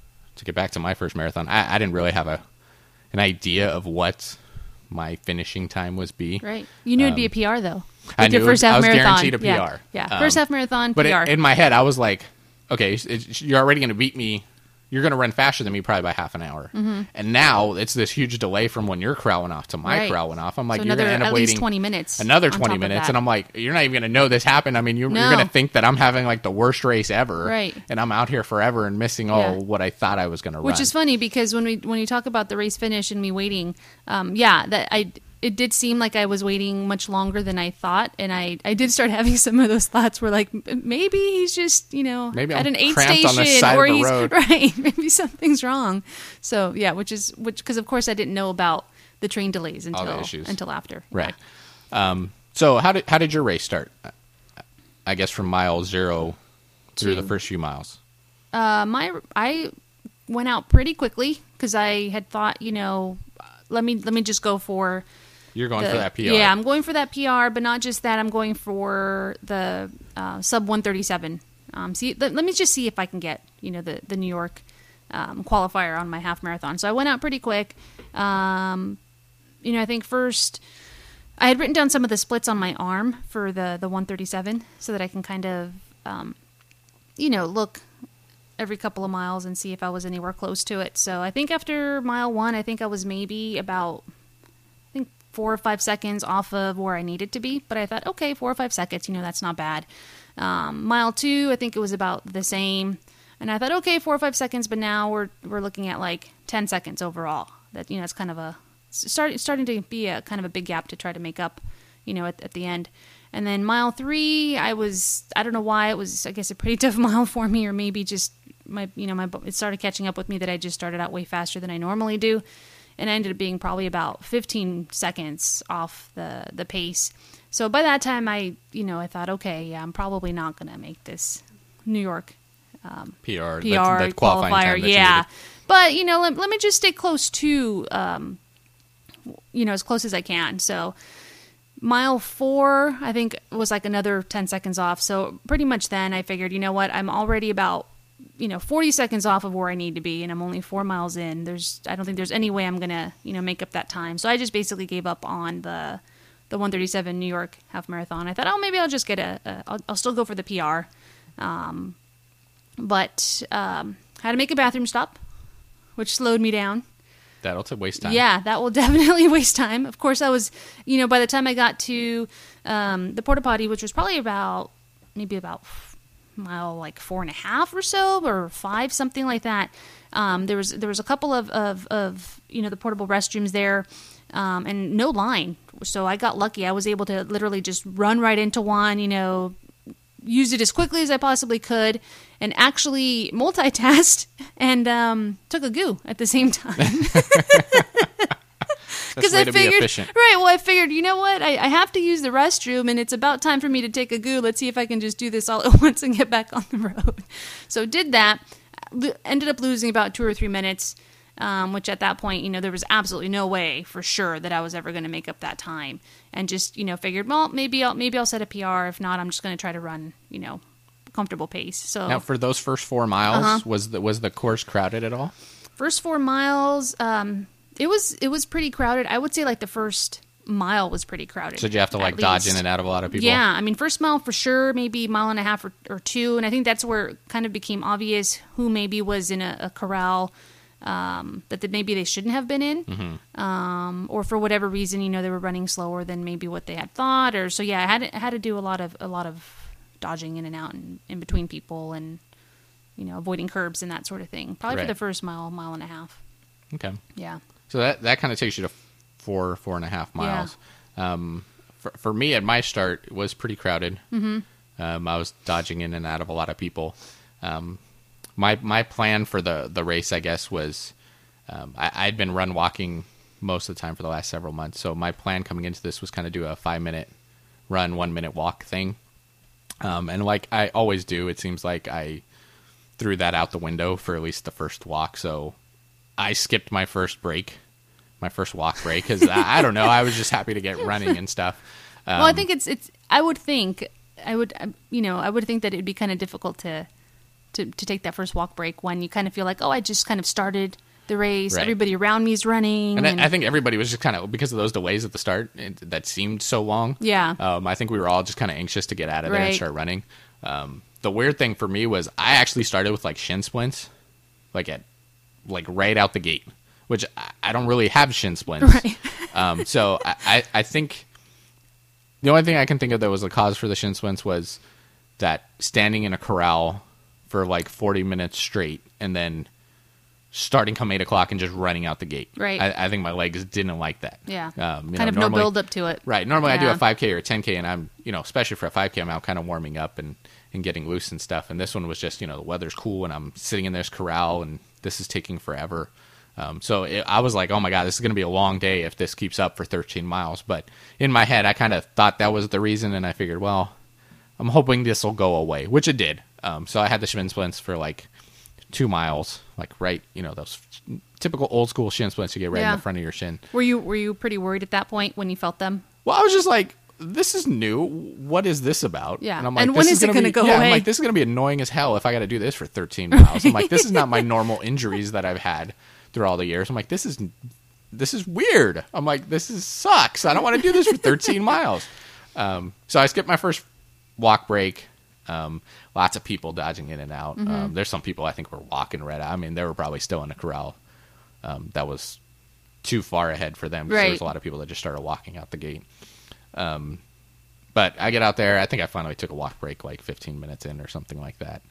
to get back to my first marathon, I didn't really have an idea of what my finishing time was be. Right. You knew it'd be a PR though. I knew your first half I was marathon. guaranteed a PR. Yeah. First half marathon But PR. in my head, I was like, okay, you're already going to beat me. You're going to run faster than me probably by half an hour. Mm-hmm. And now it's this huge delay from when your corral went off to my corral went off. I'm like, so you're going to end up at waiting least 20 minutes. Another 20 minutes. And I'm like, you're not even going to know this happened. I mean, you're going to think that I'm having like the worst race ever. Right. And I'm out here forever and missing all what I thought I was going to run. Which is funny because when you talk about the race finish and me waiting, it did seem like I was waiting much longer than I thought, and I did start having some of those thoughts where like maybe he's just maybe at I'm an aid cramped station on the side or of the he's road. right, maybe something's wrong. So yeah, which because of course I didn't know about the train delays until after. Right. So how did your race start? I guess from mile 0 through the first few miles. I went out pretty quickly because I had thought, let me just go for. You're going for that PR. Yeah, I'm going for that PR, but not just that. I'm going for the sub 137. Let me just see if I can get the New York qualifier on my half marathon. So I went out pretty quick. I think first I had written down some of the splits on my arm for the 137 so that I can kind of look every couple of miles and see if I was anywhere close to it. So I think after mile 1, I think I was maybe about 4 or 5 seconds off of where I needed to be, but I thought, okay, 4 or 5 seconds, that's not bad. Mile 2, I think it was about the same, and I thought, okay, 4 or 5 seconds, but now we're looking at like 10 seconds overall. That it's kind of a starting to be a kind of a big gap to try to make up, at the end. And then mile 3, I don't know why it was, I guess, a pretty tough mile for me, or maybe just it started catching up with me that I just started out way faster than I normally do. And I ended up being probably about 15 seconds off the pace. So by that time, I thought, okay, yeah, I'm probably not going to make this New York PR the qualifier. Yeah, but let me just stay close to as close as I can. So mile 4, I think, was like another 10 seconds off. So pretty much then I figured, I'm already about 40 seconds off of where I need to be, and I'm only 4 miles in. I don't think there's any way I'm gonna, make up that time. So I just basically gave up on the 137 New York half marathon. I thought, maybe I'll just get I'll still go for the PR. But had to make a bathroom stop, which slowed me down. That'll waste time. Yeah, that will definitely waste time. Of course, I was, by the time I got to the porta potty, which was probably about mile like 4.5 or so, or 5, something like that. There was a couple of the portable restrooms there, and no line. So I got lucky. I was able to literally just run right into one, used it as quickly as I possibly could, and actually multitasked and took a goo at the same time. Because I figured, right? Well, I figured, you know what? I have to use the restroom, and it's about time for me to take a goo. Let's see if I can just do this all at once and get back on the road. So did that. Ended up losing about 2 or 3 minutes, which at that point, there was absolutely no way for sure that I was ever going to make up that time. And just, figured, well, maybe I'll set a PR. If not, I'm just going to try to run, comfortable pace. So now for those first 4 miles, was the course crowded at all? First 4 miles, it was pretty crowded. I would say like the first mile was pretty crowded. So did you have to like dodge in and out of a lot of people? Yeah, I mean, first mile for sure, maybe 1.5 miles or 2, and I think that's where it kind of became obvious who maybe was in a corral that maybe they shouldn't have been in, or for whatever reason, they were running slower than maybe what they had thought, or so. Yeah, I had to do a lot of dodging in and out and in between people, and avoiding curbs and that sort of thing. Probably for the first mile and a half. Okay. Yeah. So that kind of takes you to 4.5 miles. Yeah. For me, at my start, it was pretty crowded. Mm-hmm. I was dodging in and out of a lot of people. My plan for the race, I guess, was I'd been walking most of the time for the last several months. So my plan coming into this was kind of do a 5-minute run, 1-minute walk thing. And like I always do, it seems like I threw that out the window for at least the first walk. So I skipped my first walk break, because I don't know. I was just happy to get running and stuff. Well, I think I would think that it'd be kind of difficult to to take that first walk break when you kind of feel like, oh, I just kind of started the race. Right. Everybody around me is running. And I think everybody was just kind of, because of those delays at the start that seemed so long. Yeah. I think we were all just kind of anxious to get out of there and Right. start running. The weird thing for me was I actually started with like shin splints, like right out the gate, which I don't really have shin splints. Right. So I think the only thing I can think of that was the cause for the shin splints was that standing in a corral for like 40 minutes straight and then starting come 8 o'clock and just running out the gate. Right. I think my legs didn't like that. Yeah. Kind of no build up to it. Right. Normally I do Yeah. a 5K or a 10K and I'm, especially for a 5K, I'm out kind of warming up and getting loose and stuff. And this one was just, the weather's cool and I'm sitting in this corral and this is taking forever. I was like, oh my God, this is going to be a long day if this keeps up for 13 miles. But in my head, I kind of thought that was the reason. And I figured, well, I'm hoping this will go away, which it did. So I had the shin splints for like 2 miles, like right, those typical old school shin splints you get right in the front of your shin. Were you pretty worried at that point when you felt them? Well, I was just like, this is new. What is this about? Yeah. And I'm like, And when is it going to go away? I'm like, this is going to be annoying as hell if I got to do this for 13 miles. I'm like, this is not my normal injuries that I've had through all the years. I'm like, this is weird. I'm like, sucks. I don't want to do this for 13 miles. So I skipped my first walk break. Lots of people dodging in and out. Mm-hmm. There's some people I think were walking right out. I mean, they were probably still in a corral that was too far ahead for them. Right. There was a lot of people that just started walking out the gate. But I get out there. I think I finally took a walk break like 15 minutes in or something like that.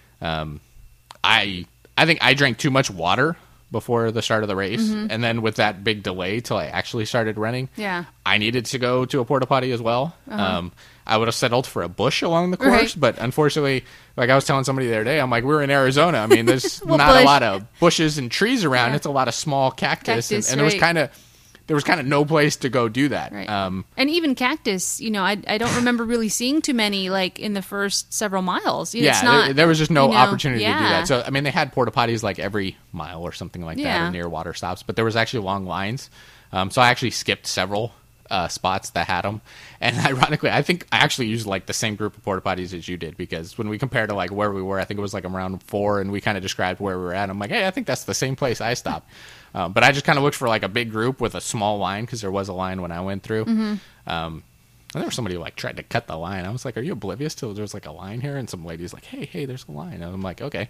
I think I drank too much water before the start of the race. Mm-hmm. And then with that big delay till I actually started running, I needed to go to a porta potty as well. Uh-huh. I would have settled for a bush along the course, but unfortunately, like I was telling somebody the other day, I'm like, we're in Arizona. I mean, there's not a lot of bushes and trees around. Yeah. It's a lot of small cactus and there was kind of no place to go do that. Right. And even cactus, I don't remember really seeing too many like in the first several miles. It's not, there was just no opportunity to do that. So, I mean, they had porta potties like every mile or something like that or near water stops, but there was actually long lines. So I actually skipped several spots that had them. And ironically, I think I actually used like the same group of porta potties as you did, because when we compared to like where we were, I think it was like around 4 and we kind of described where we were at. I'm like, hey, I think that's the same place I stopped. But I just kind of looked for like a big group with a small line, because there was a line when I went through. Mm-hmm. And there was somebody who like tried to cut the line. I was like, are you oblivious to there's like a line here? And some lady's like, hey, there's a line. And I'm like, okay.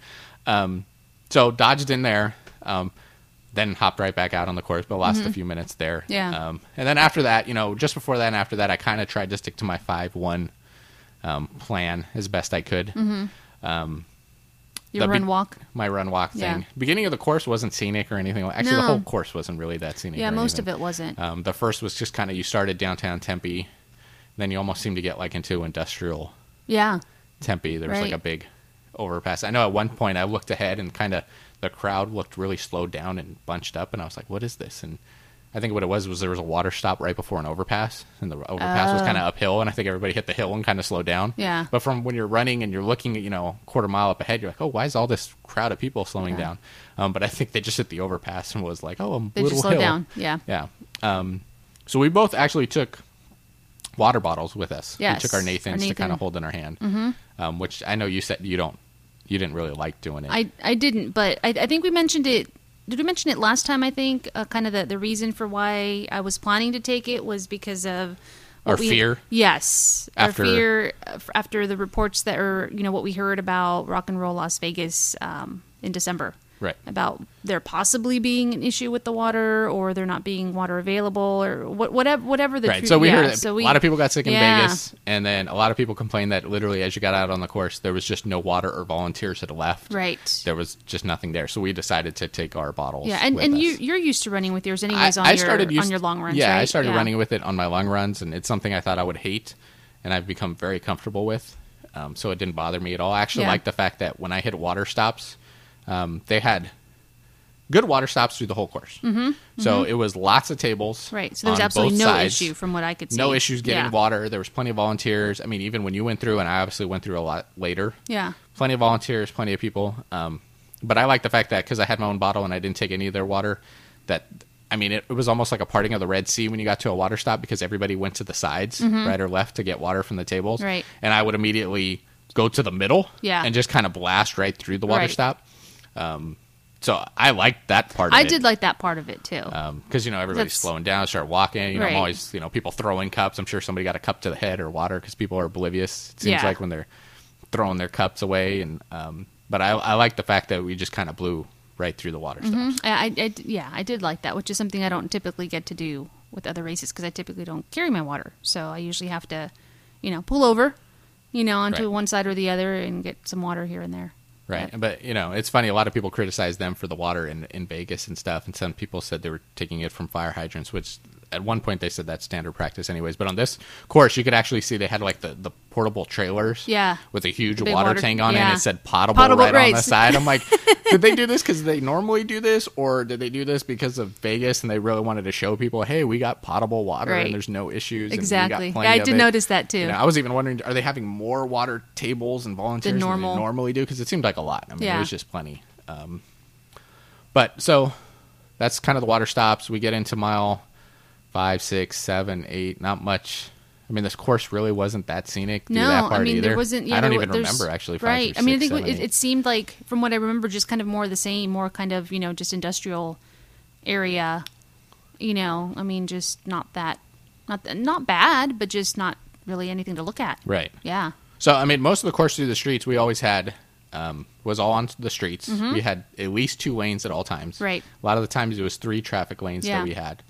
So dodged in there, then hopped right back out on the course, but lost a few minutes there. Yeah. And then after that, just before that and after that, I kind of tried to stick to my 5-1 plan as best I could. Mm-hmm. Your run-walk? My run-walk thing. Yeah. Beginning of the course wasn't scenic or anything. Actually, the whole course wasn't really that scenic. Yeah, most of it wasn't. The first was just kind of, you started downtown Tempe, then you almost seemed to get like into industrial Tempe. There was like a big overpass. I know at one point I looked ahead and kind of the crowd looked really slowed down and bunched up, and I was like, what is this? And I think what it was there was a water stop right before an overpass, and the overpass was kind of uphill, and I think everybody hit the hill and kind of slowed down. Yeah. But from when you're running and you're looking at, quarter mile up ahead, you're like, oh, why is all this crowd of people slowing down? But I think they just hit the overpass and was like, oh, they just slowed down. Yeah. Yeah. So we both actually took water bottles with us. Yes. We took our Nathans to kind of hold in our hand, which I know you said you didn't really like doing it. I didn't, but I think we mentioned it. Did we mention it last time? I think kind of the reason for why I was planning to take it was because of our fear. Yes, our fear after the reports that are what we heard about Rock and Roll Las Vegas in December. Right. About there possibly being an issue with the water, or there not being water available, or whatever the truth. So we heard a lot of people got sick in Vegas, and then a lot of people complained that literally as you got out on the course, there was just no water or volunteers had left. Right. There was just nothing there. So we decided to take our bottles. Yeah, and you're used to running with yours anyways on your long runs. Yeah, right? I started running with it on my long runs, and it's something I thought I would hate, and I've become very comfortable with. So it didn't bother me at all. I actually like the fact that when I hit water stops, they had good water stops through the whole course. Mm-hmm, so it was lots of tables. Right. So there was absolutely no issue from what I could see. No issues getting water. There was plenty of volunteers. I mean, even when you went through, and I obviously went through a lot later. Yeah. Plenty of volunteers, plenty of people. But I like the fact that because I had my own bottle and I didn't take any of their water, that, I mean, it was almost like a parting of the Red Sea when you got to a water stop, because everybody went to the sides, right or left, to get water from the tables. Right. And I would immediately go to the middle, Yeah. and just kind of blast right through the water Right. stop. So I liked that part of it. I did like that part of it too. Because, everybody's That's- slowing down, start walking. I'm Right. always, people throwing cups. I'm sure somebody got a cup to the head or water because people are oblivious, it seems Yeah. like, when they're throwing their cups away. And but I like the fact that we just kind of blew right through the water stops. I did like that, which is something I don't typically get to do with other races because I typically don't carry my water. So I usually have to, pull over, onto Right. one side or the other and get some water here and there. Right. But, it's funny. A lot of people criticize them for the water in Vegas and stuff. And some people said they were taking it from fire hydrants, which at one point they said that's standard practice anyways. But on this course, you could actually see they had like the portable trailers Yeah. with a huge The big water water- tank on it. yeah. And it said potable Potable, right on right. the side. I'm like, did they do this because they normally do this? Or did they do this because of Vegas and they really wanted to show people, hey, we got potable water Right. and there's no issues. Exactly. And we got Yeah, I plenty did of it. notice that too. I was even wondering, are they having more water tables and volunteers than normal. they normally do? Because it seemed like a lot. I mean, Yeah. it was just plenty. But so that's kind of the water stops. We get into mile 5, 6, 7, 8. Not much. I mean, this course really wasn't that scenic through that part either. there wasn't. Yeah, I don't there even wa- there's- remember actually. 5 Right. through I mean, I 6, think 7, 8. it seemed like, from what I remember, just kind of more of the same, more kind of just industrial area. I mean, just not bad, but just not really anything to look at. Right. Yeah. So, I mean, most of the course through the streets we always had was all on the streets. We had at least 2 lanes at all times. Mm-hmm. Right. A lot of the times it was 3 traffic lanes Yeah. that we had.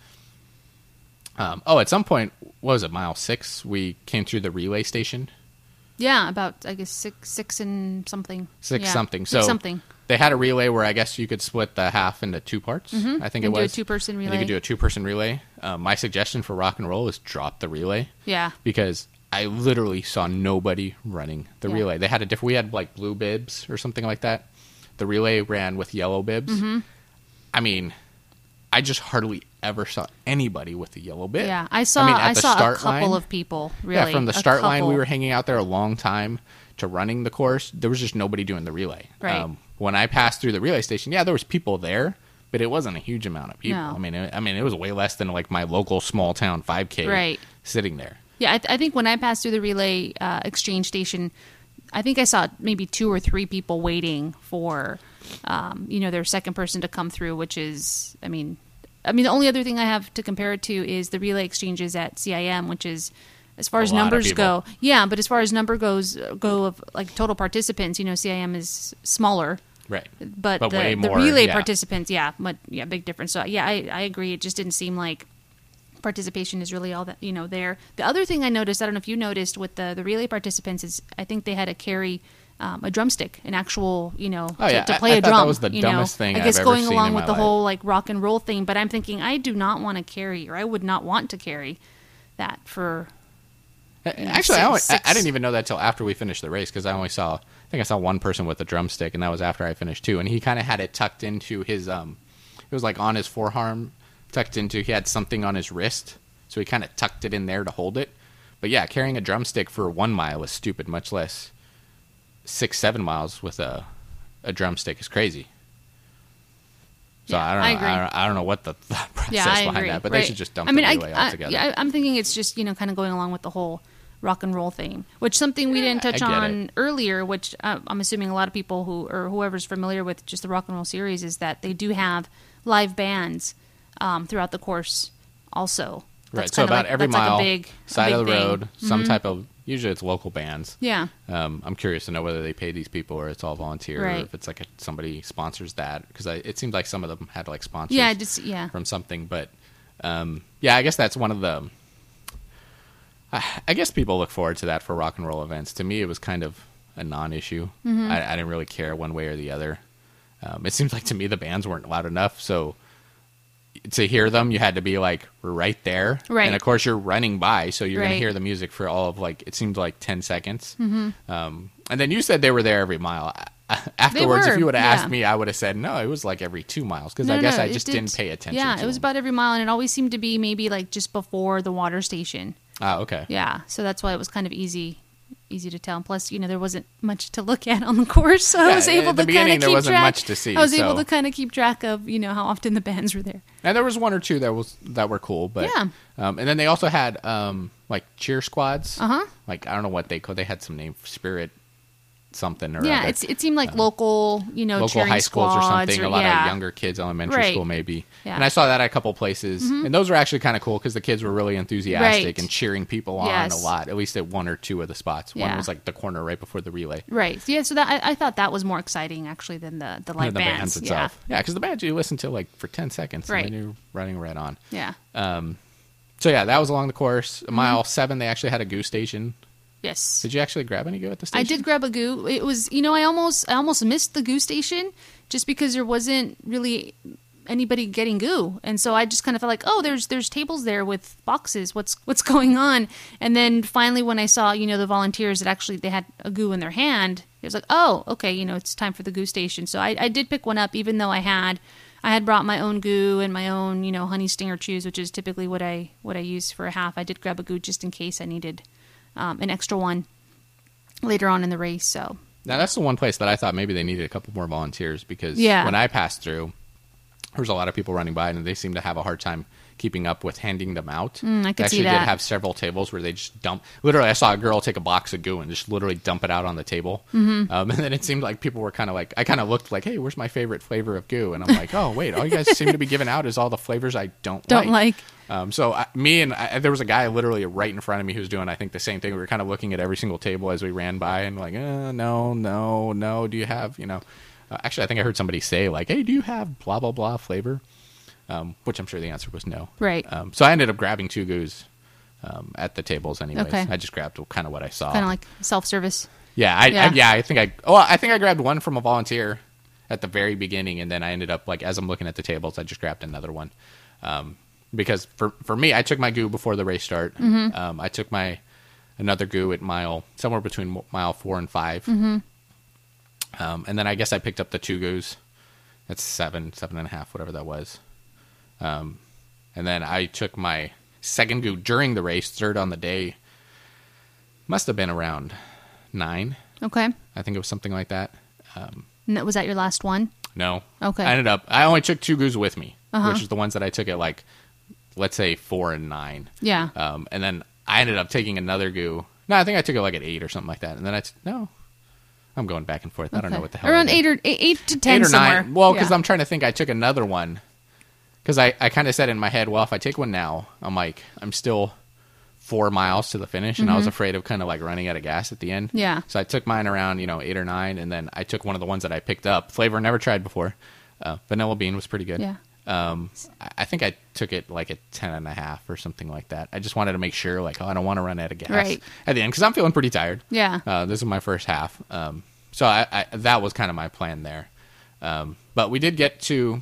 At some point, what was it, mile 6, we came through the relay station. Yeah, about I guess six and something. Six Yeah, something. 6 So something. they had a relay where I guess you could split the half into 2 parts. I think it And do a was 2-person And you relay. could do a 2-person relay. My suggestion for rock and roll is drop the relay Yeah. because I literally saw nobody running the Yeah. relay. They had we had like blue bibs or something like that. The relay ran with yellow bibs. Mm-hmm. I mean, I just hardly ever saw anybody with a yellow bib. Yeah, I saw mean, at I the saw a start couple line- of people. Really, Yeah, from the a start line, we couple. were hanging out there a long time to running the course. There was just nobody doing the relay. Right. When I passed through the relay station, yeah, there was people there, but it wasn't a huge amount of people. No. I mean, it was way less than like my local small town 5K Right. sitting there. Yeah, I think when I passed through the relay exchange station, I think I saw maybe 2 or 3 people waiting for, their second person to come through. Which is, I mean, the only other thing I have to compare it to is the relay exchanges at CIM, which is, as far A as lot of numbers people. go, yeah. But as far as go of like total participants, CIM is smaller. Right. But way the more, relay yeah. participants, big difference. So yeah, I agree. It just didn't seem like participation is really all that there. The other thing I noticed, I don't know if you noticed, with the relay participants is I think they had to carry a drumstick, an actual Oh, yeah. to play I a thought drum. that was the dumbest thing I I've guess ever going seen along in with my the life. whole like rock and roll thing, but I'm thinking I do not want to carry, or I would not want to carry that for. Actually, six- I didn't even know that till after we finished the race because I think I saw one person with a drumstick, and that was after I finished too. And he kind of had it tucked into his it was like on his forearm, tucked into. He had something on his wrist, so he kind of tucked it in there to hold it. But yeah, carrying a drumstick for 1 mile is stupid. Much less 6, 7 miles with a drumstick is crazy. So Yeah, I don't know. I agree. I don't know what the thought process Yeah, I behind agree. that, but Right. they should just dump the relay altogether. I'm thinking it's just kind of going along with the whole rock and roll theme, which something we didn't touch I get on it. earlier, which I'm assuming a lot of people whoever's familiar with just the rock and roll series is that they do have live bands throughout the course also. Right, That's so kinda about every that's like mile, a big, side big of the thing. road, some type of, usually it's local bands. Yeah. I'm curious to know whether they pay these people or it's all volunteer, or Right. if it's like somebody sponsors that, because it seemed like some of them had like sponsors Yeah, from something. But I guess that's one of the. I guess people look forward to that for rock and roll events. To me, it was kind of a non-issue. Mm-hmm. I didn't really care one way or the other. It seems like to me the bands weren't loud enough, so to hear them, you had to be like right there. Right. And of course, you're running by, so you're going Right. to hear the music for all of it seemed like 10 seconds. Mm-hmm. And then you said they were there every mile. Afterwards, if were, you would have yeah. asked me, I would have said no. It was like every 2 miles because No, I guess no, I it just did- didn't pay attention. Yeah, to it was them. about every mile, and it always seemed to be maybe like just before the water station. Ah, okay. Yeah, so that's why it was kind of easy to tell. And plus, there wasn't much to look at on the course, so I Yeah, was able at the to kind beginning, of there keep wasn't track. much to see, I was able so- to kind of keep track of how often the bands were there. And there was 1 or 2 that were cool, but Yeah. and then they also had like cheer squads. Uh-huh. Like I don't know what they called. They had some name, Spirit something or Yeah, other. it seemed like local, Local cheering high schools or squads something. A lot of younger kids, elementary Right. school maybe. Yeah. And I saw that at a couple places, and those were actually kind of cool because the kids were really enthusiastic Right. and cheering people on Yes. a lot. At least at one or two of the spots. One Yeah. was like the corner right before the relay. Right. Yeah. So that I thought that was more exciting actually than the live The bands bands. itself. Yeah, because the bands you listen to like for 10 seconds, Right. and then you're running right on. Yeah. So yeah, that was along the course. Mm-hmm. Mile 7, they actually had a goo station. Yes. Did you actually grab any goo at the station? I did grab a goo. It was, I almost missed the goo station just because there wasn't really anybody getting goo, and so I just kind of felt like, oh, there's tables there with boxes. What's going on? And then finally, when I saw, the volunteers that actually they had a goo in their hand, it was like, oh, okay, it's time for the goo station. So I did pick one up, even though I had brought my own goo and my own, honey stinger chews, which is typically what I use for a half. I did grab a goo just in case I needed an extra one later on in the race. So now that's the one place that I thought maybe they needed a couple more volunteers because Yeah. when I passed through, there was a lot of people running by and they seemed to have a hard time keeping up with handing them out. I They could actually see that. did have several tables where they just dump. Literally, I saw a girl take a box of goo and just literally dump it out on the table. Mm-hmm. And then it seemed like people were kind of like, I kind of looked like, hey, where's my favorite flavor of goo? And I'm like, oh, wait, all you guys seem to be giving out is all the flavors I don't like. There was a guy literally right in front of me who was doing, I think, the same thing. We were kind of looking at every single table as we ran by and like, no. Do you have, actually, I think I heard somebody say like, hey, do you have blah, blah, blah flavor? Which I'm sure the answer was no. Right. So I ended up grabbing 2 goos at the tables anyways. Okay. I just grabbed kind of what I saw. kind of like self-service. Yeah, I think I grabbed one from a volunteer at the very beginning, and then I ended up, like, as I'm looking at the tables, I just grabbed another one. Because for me, I took my goo before the race start. Mm-hmm. I took another goo at somewhere between mile 4 and 5. Mm-hmm. And then I guess I picked up the 2 goos. That's 7.5, whatever that was. And then I took my second goo during the race, third on the day. Must have been around 9. Okay. I think it was something like that. And was that your last one? No. Okay. I only took 2 goos with me, Uh-huh. which is the ones that I took at, like, let's say 4 and 9. Yeah. And then I ended up taking another goo. No, I think I took it like at 8 or something like that. And then I'm going back and forth. I don't know what the hell. Around I did. 8 to 10 8 or somewhere. 9. Well, because Yeah. I'm trying to think. I took another one. Because I kind of said in my head, well, if I take one now, I'm still 4 miles to the finish, and I was afraid of kind of like running out of gas at the end. Mm-hmm. Yeah. So I took mine around, 8 or 9, and then I took one of the ones that I picked up. Flavor never tried before. Vanilla bean was pretty good. Yeah. I think I took it like at 10.5 or something like that. I just wanted to make sure, like, I don't want to run out of gas Right. at the end because I'm feeling pretty tired. Yeah. This is my first half. So I that was kind of my plan there. But we did get to,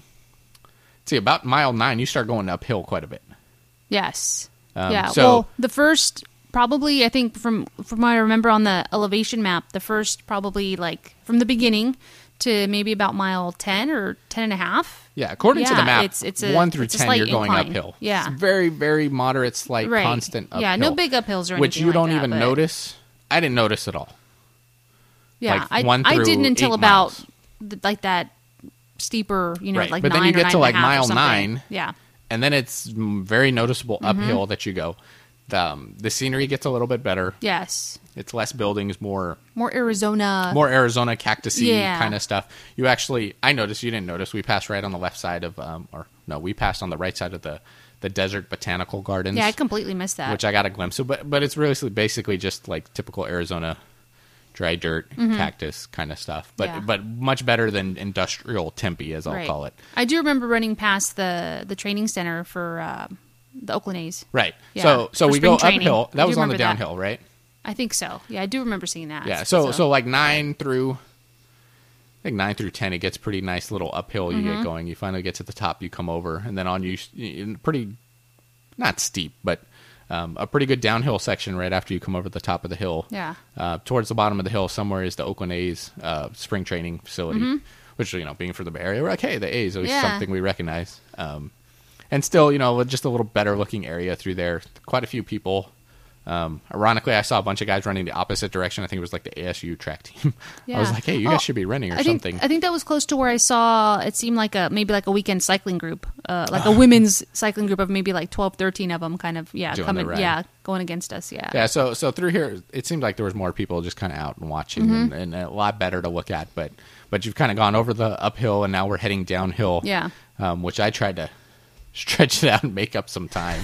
about mile 9, you start going uphill quite a bit. Yes. So- Well, the first probably, I think from what I remember on the elevation map, the first probably like from the beginning to maybe about mile 10 or 10 and a half. Yeah, according to the Yeah, map, it's a- 1 through it's a 10, slight you're going incline. uphill. Yeah. It's very, very moderate, slight, Right. constant uphill. Yeah, no big uphills or which anything you like don't that, even but- notice. I didn't notice at all. Yeah, like 1 I through didn't until 8 about miles. like that steeper, Right, like but 9 then you or get to, like, 9.5 or mile something. 9. Yeah. And then it's very noticeable uphill that you go. The scenery gets a little bit better. Yes. It's less buildings, more Arizona. Arizona cactusy Yeah. kind of stuff. You actually, I noticed, you didn't notice, we passed right on the left side of, we passed on the right side of the Desert Botanical Gardens. Yeah, I completely missed that. Which I got a glimpse of, but it's really basically just like typical Arizona dry dirt, cactus kind of stuff. But Yeah. but much better than industrial Tempe, as I'll Right. call it. I do remember running past the training center for the Oakland A's. Right. Yeah, So for we go spring training. uphill. I That do was on the remember that. downhill, right? I think so. Yeah, I do remember seeing that. Yeah. So like 9 through, I think 9 through 10, it gets pretty nice little uphill. You get going. You finally get to the top. You come over, and then on you pretty, not steep, but a pretty good downhill section right after you come over the top of the hill. Yeah. Towards the bottom of the hill, somewhere is the Oakland A's spring training facility, which being from the Bay Area, we're like, hey, the A's, always Yeah. something we recognize. And still, just a little better looking area through there. Quite a few people Ironically, I saw a bunch of guys running the opposite direction. I think it was like the ASU track team. Yeah. I was like, hey, you guys should be running or something. I think that was close to where I saw, it seemed like maybe like a weekend cycling group, like a women's cycling group of maybe like 12, 13 of them kind of, going against us. Yeah. Yeah. So through here, it seemed like there was more people just kind of out and watching and a lot better to look at, but you've kind of gone over the uphill and now we're heading downhill. Yeah. Which I tried to stretch it out and make up some time.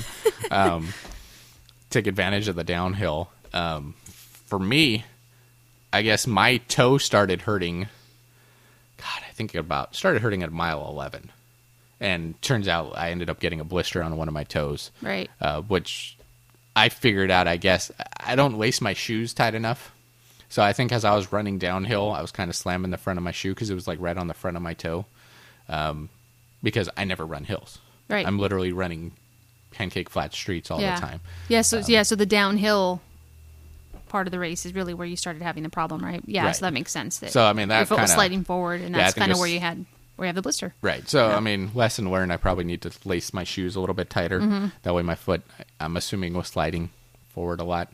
Take advantage of the downhill. For me, I guess my toe started hurting. God, I think started hurting at mile 11, and turns out I ended up getting a blister on one of my toes. Right. Which I figured out. I guess I don't lace my shoes tight enough, so I think as I was running downhill, I was kind of slamming the front of my shoe because it was like right on the front of my toe. Because I never run hills. Right. I'm literally running pancake flat streets all the time. Yeah, so so the downhill part of the race is really where you started having the problem, right? Yeah, right. So that makes sense. So I mean, that your foot was kinda, sliding forward, and that's kind of where you have the blister. Right. So I mean, lesson learned. I probably need to lace my shoes a little bit tighter. That way, my foot, I'm assuming, was sliding forward a lot.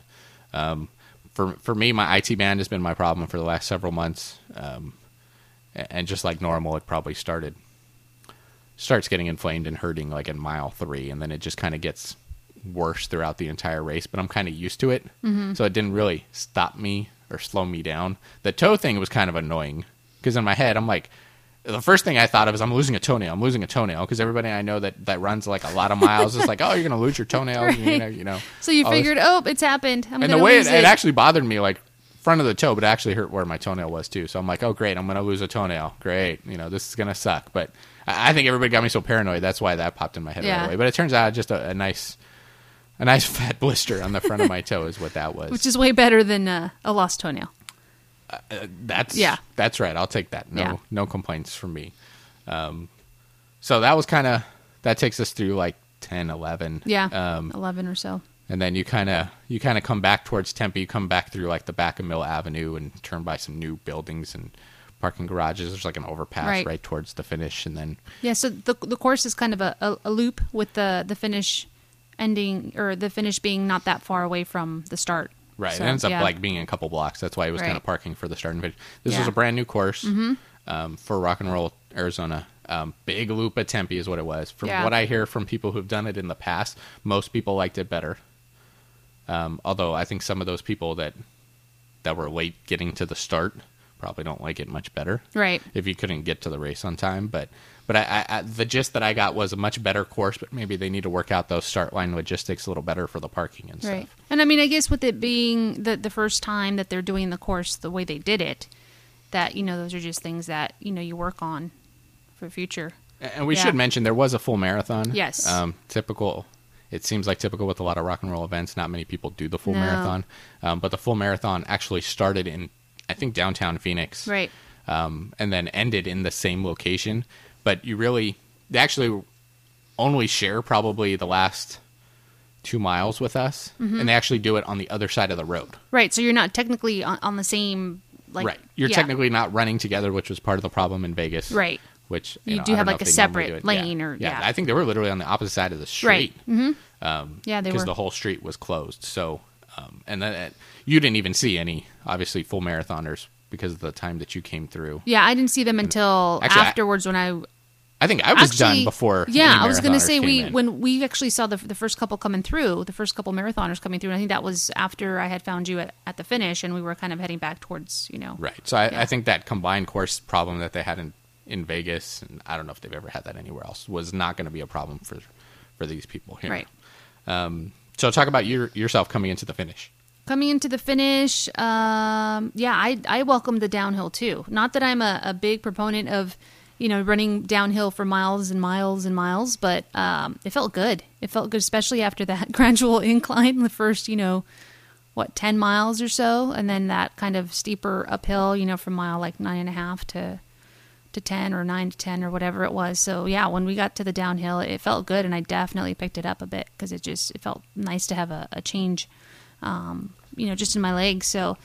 For me, my IT band has been my problem for the last several months, and just like normal, it probably starts getting inflamed and hurting like in mile 3, and then it just kind of gets worse throughout the entire race, but I'm kind of used to it. So it didn't really stop me or slow me down. The toe thing was kind of annoying because in my head I'm like, the first thing I thought of is I'm losing a toenail because everybody I know that runs like a lot of miles is like, oh, you're gonna lose your toenail. Right. you know So you figured, it's happened. And the way it actually bothered me, like front of the toe, but it actually hurt where my toenail was too. So I'm like, oh great, I'm gonna lose a toenail. Great, this is gonna suck. But I think everybody got me so paranoid. That's why that popped in my head right away. But it turns out just a nice fat blister on the front of my toe is what that was. Which is way better than a lost toenail. That's right. I'll take that. No complaints from me. So that was that takes us through like 10, 11. Yeah, 11 or so. And then you kind of come back towards Tempe. You come back through like the back of Mill Avenue and turn by some new buildings and parking garages. There's like an overpass right towards the finish, and then so the course is kind of a loop with the finish ending, or the finish being not that far away from the start. Right. So, it ends up like being a couple blocks. That's why it was kind of parking for the start and finish. This was a brand new course for Rock and Roll Arizona. Big loop at Tempe is what it was. From what I hear from people who've done it in the past, most people liked it better. Although I think some of those people that were late getting to the start probably don't like it much better. Right. If you couldn't get to the race on time. But I the gist that I got was a much better course, but maybe they need to work out those start line logistics a little better for the parking and stuff. And I mean, I guess with it being the first time that they're doing the course the way they did it, that, those are just things that, you work on for future. And we should mention there was a full marathon. Yes. Typical. It seems like typical with a lot of rock and roll events. Not many people do the full marathon. But the full marathon actually started in, I think, downtown Phoenix. Right. And then ended in the same location. But they actually only share probably the last 2 miles with us. And they actually do it on the other side of the road. Right. So you're not technically on the same, right. You're technically not running together, which was part of the problem in Vegas. Right. Which you do have like a separate lane I think they were literally on the opposite side of the street. Right. They were, because the whole street was closed. So, and then you didn't even see any obviously full marathoners because of the time that you came through. Yeah, I didn't see them until afterwards when I think I was done before. Yeah, I was going to say when we actually saw the first couple coming through, the first couple marathoners coming through. And I think that was after I had found you at the finish, and we were kind of heading back towards Right. So I think that combined course problem that they had in Vegas, and I don't know if they've ever had that anywhere else, was not going to be a problem for these people here. Right. So talk about yourself coming into the finish. Coming into the finish, I welcome the downhill too. Not that I'm a big proponent of, running downhill for miles and miles and miles, but it felt good. It felt good, especially after that gradual incline, the first, 10 miles or so, and then that kind of steeper uphill, from mile like 9.5 to 10 or 9 to 10 or whatever it was. So yeah, when we got to the downhill, it felt good, and I definitely picked it up a bit because it felt nice to have a change, just in my legs. So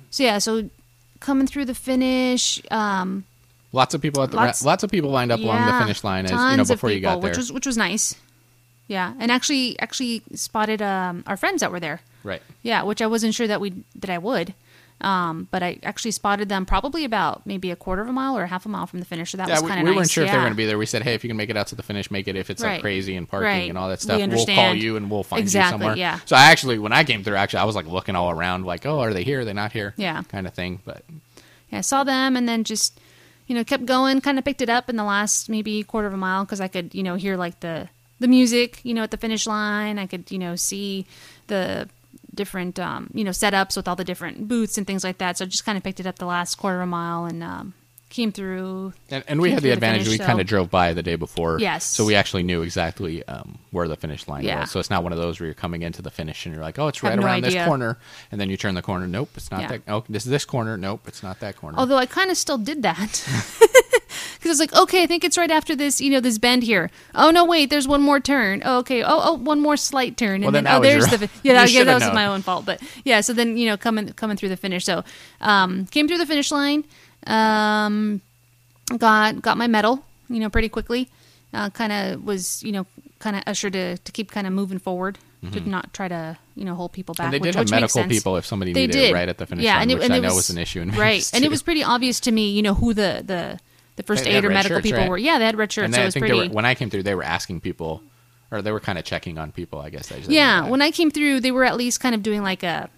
coming through the finish, lots of people lots of people lined up along the finish line as before you got there, which was nice. Yeah, and actually spotted our friends that were there. Right. Yeah, which I wasn't sure that I would. But I actually spotted them probably about maybe a quarter of a mile or a half a mile from the finish. So that was kind of nice. We weren't sure if they were going to be there. We said, hey, if you can make it out to the finish, make it. If it's like crazy and parking and all that stuff, we'll call you and we'll find you somewhere. Yeah. So I actually, when I came through, I was like looking all around, like, oh, are they here? Are they not here? Yeah. Kind of thing. But yeah, I saw them and then just, kept going, kind of picked it up in the last maybe quarter of a mile because I could, hear like the music, at the finish line. I could, see the different, setups with all the different booths and things like that. So I just kind of picked it up the last quarter of a mile and came through. And we had the advantage. We kind of drove by the day before. Yes. So we actually knew exactly where the finish line was. So it's not one of those where you're coming into the finish and you're like, oh, it's right around this corner. And then you turn the corner. Nope, it's not that. Oh, this is this corner. Nope, it's not that corner. Although I kind of still did that. Because I was like, okay, I think it's right after this, this bend here. Oh, no, wait, there's one more turn. Oh, okay. Oh, one more slight turn. And then there's the... Yeah, that was my own fault. But yeah, so then, coming through the finish. So came through the finish line, got my medal, pretty quickly. Kind of was, kind of ushered to keep kind of moving forward. To not try to, hold people back. And they did have medical people if somebody needed it right at the finish line, which I know was an issue in Vegas, too. And it was pretty obvious to me, who the first aid or medical people were. Yeah, they had red shirts. And so I it was think when I came through, they were asking people, or they were kind of checking on people, I guess. When I came through, they were at least kind of doing like a,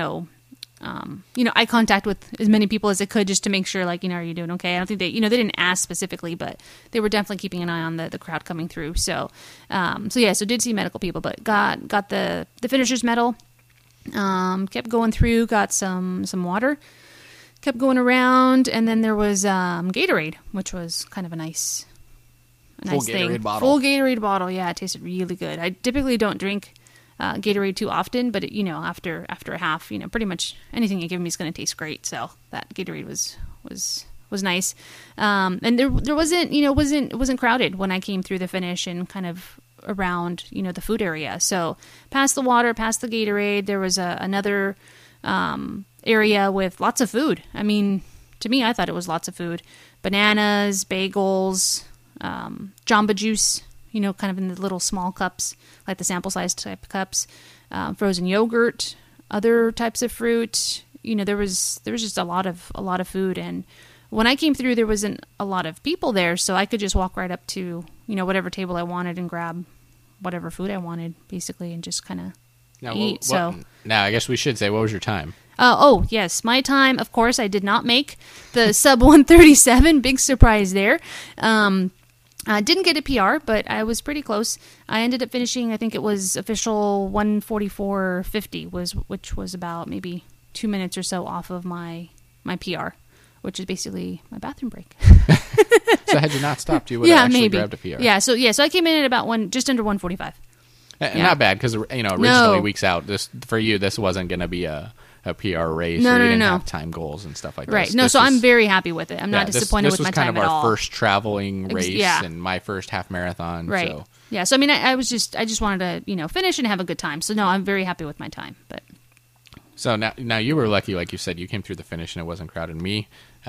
eye contact with as many people as they could just to make sure, like, are you doing okay? I don't think they, they didn't ask specifically, but they were definitely keeping an eye on the crowd coming through. So did see medical people, but got the finisher's medal, kept going through, got some water, kept going around, and then there was Gatorade, which was kind of a nice full thing. Gatorade bottle. Full Gatorade bottle, yeah, it tasted really good. I typically don't drink Gatorade too often, but after a half, pretty much anything you give me is going to taste great. So that Gatorade was nice, and there wasn't it wasn't crowded when I came through the finish and kind of around the food area. So past the water, past the Gatorade, there was another area with lots of food. I mean, to me, I thought it was lots of food: bananas, bagels, Jamba Juice. Kind of in the little small cups, like the sample size type cups, frozen yogurt, other types of fruit. There was just a lot of food. And when I came through, there wasn't a lot of people there, so I could just walk right up to whatever table I wanted and grab whatever food I wanted, basically, and just kind of eat. Now, I guess we should say, what was your time? Oh, yes. My time, of course, I did not make the sub 137. Big surprise there. I didn't get a PR, but I was pretty close. I ended up finishing, I think it was official 1:44:50, which was about maybe 2 minutes or so off of my PR, which is basically my bathroom break. So had you not stopped, you would have actually grabbed a PR. Yeah, so I came in at about just under 1:45. Not bad, because originally weeks out, this wasn't going to be a PR race. No, didn't have time goals and stuff like that. Right. No, so I'm very happy with it. I'm not disappointed with my time at all. This was kind of our first traveling race and my first half marathon. Right. So. Yeah. So I mean, I just wanted to finish and have a good time. So no, I'm very happy with my time. But so now you were lucky, like you said, you came through the finish and it wasn't crowded. Me,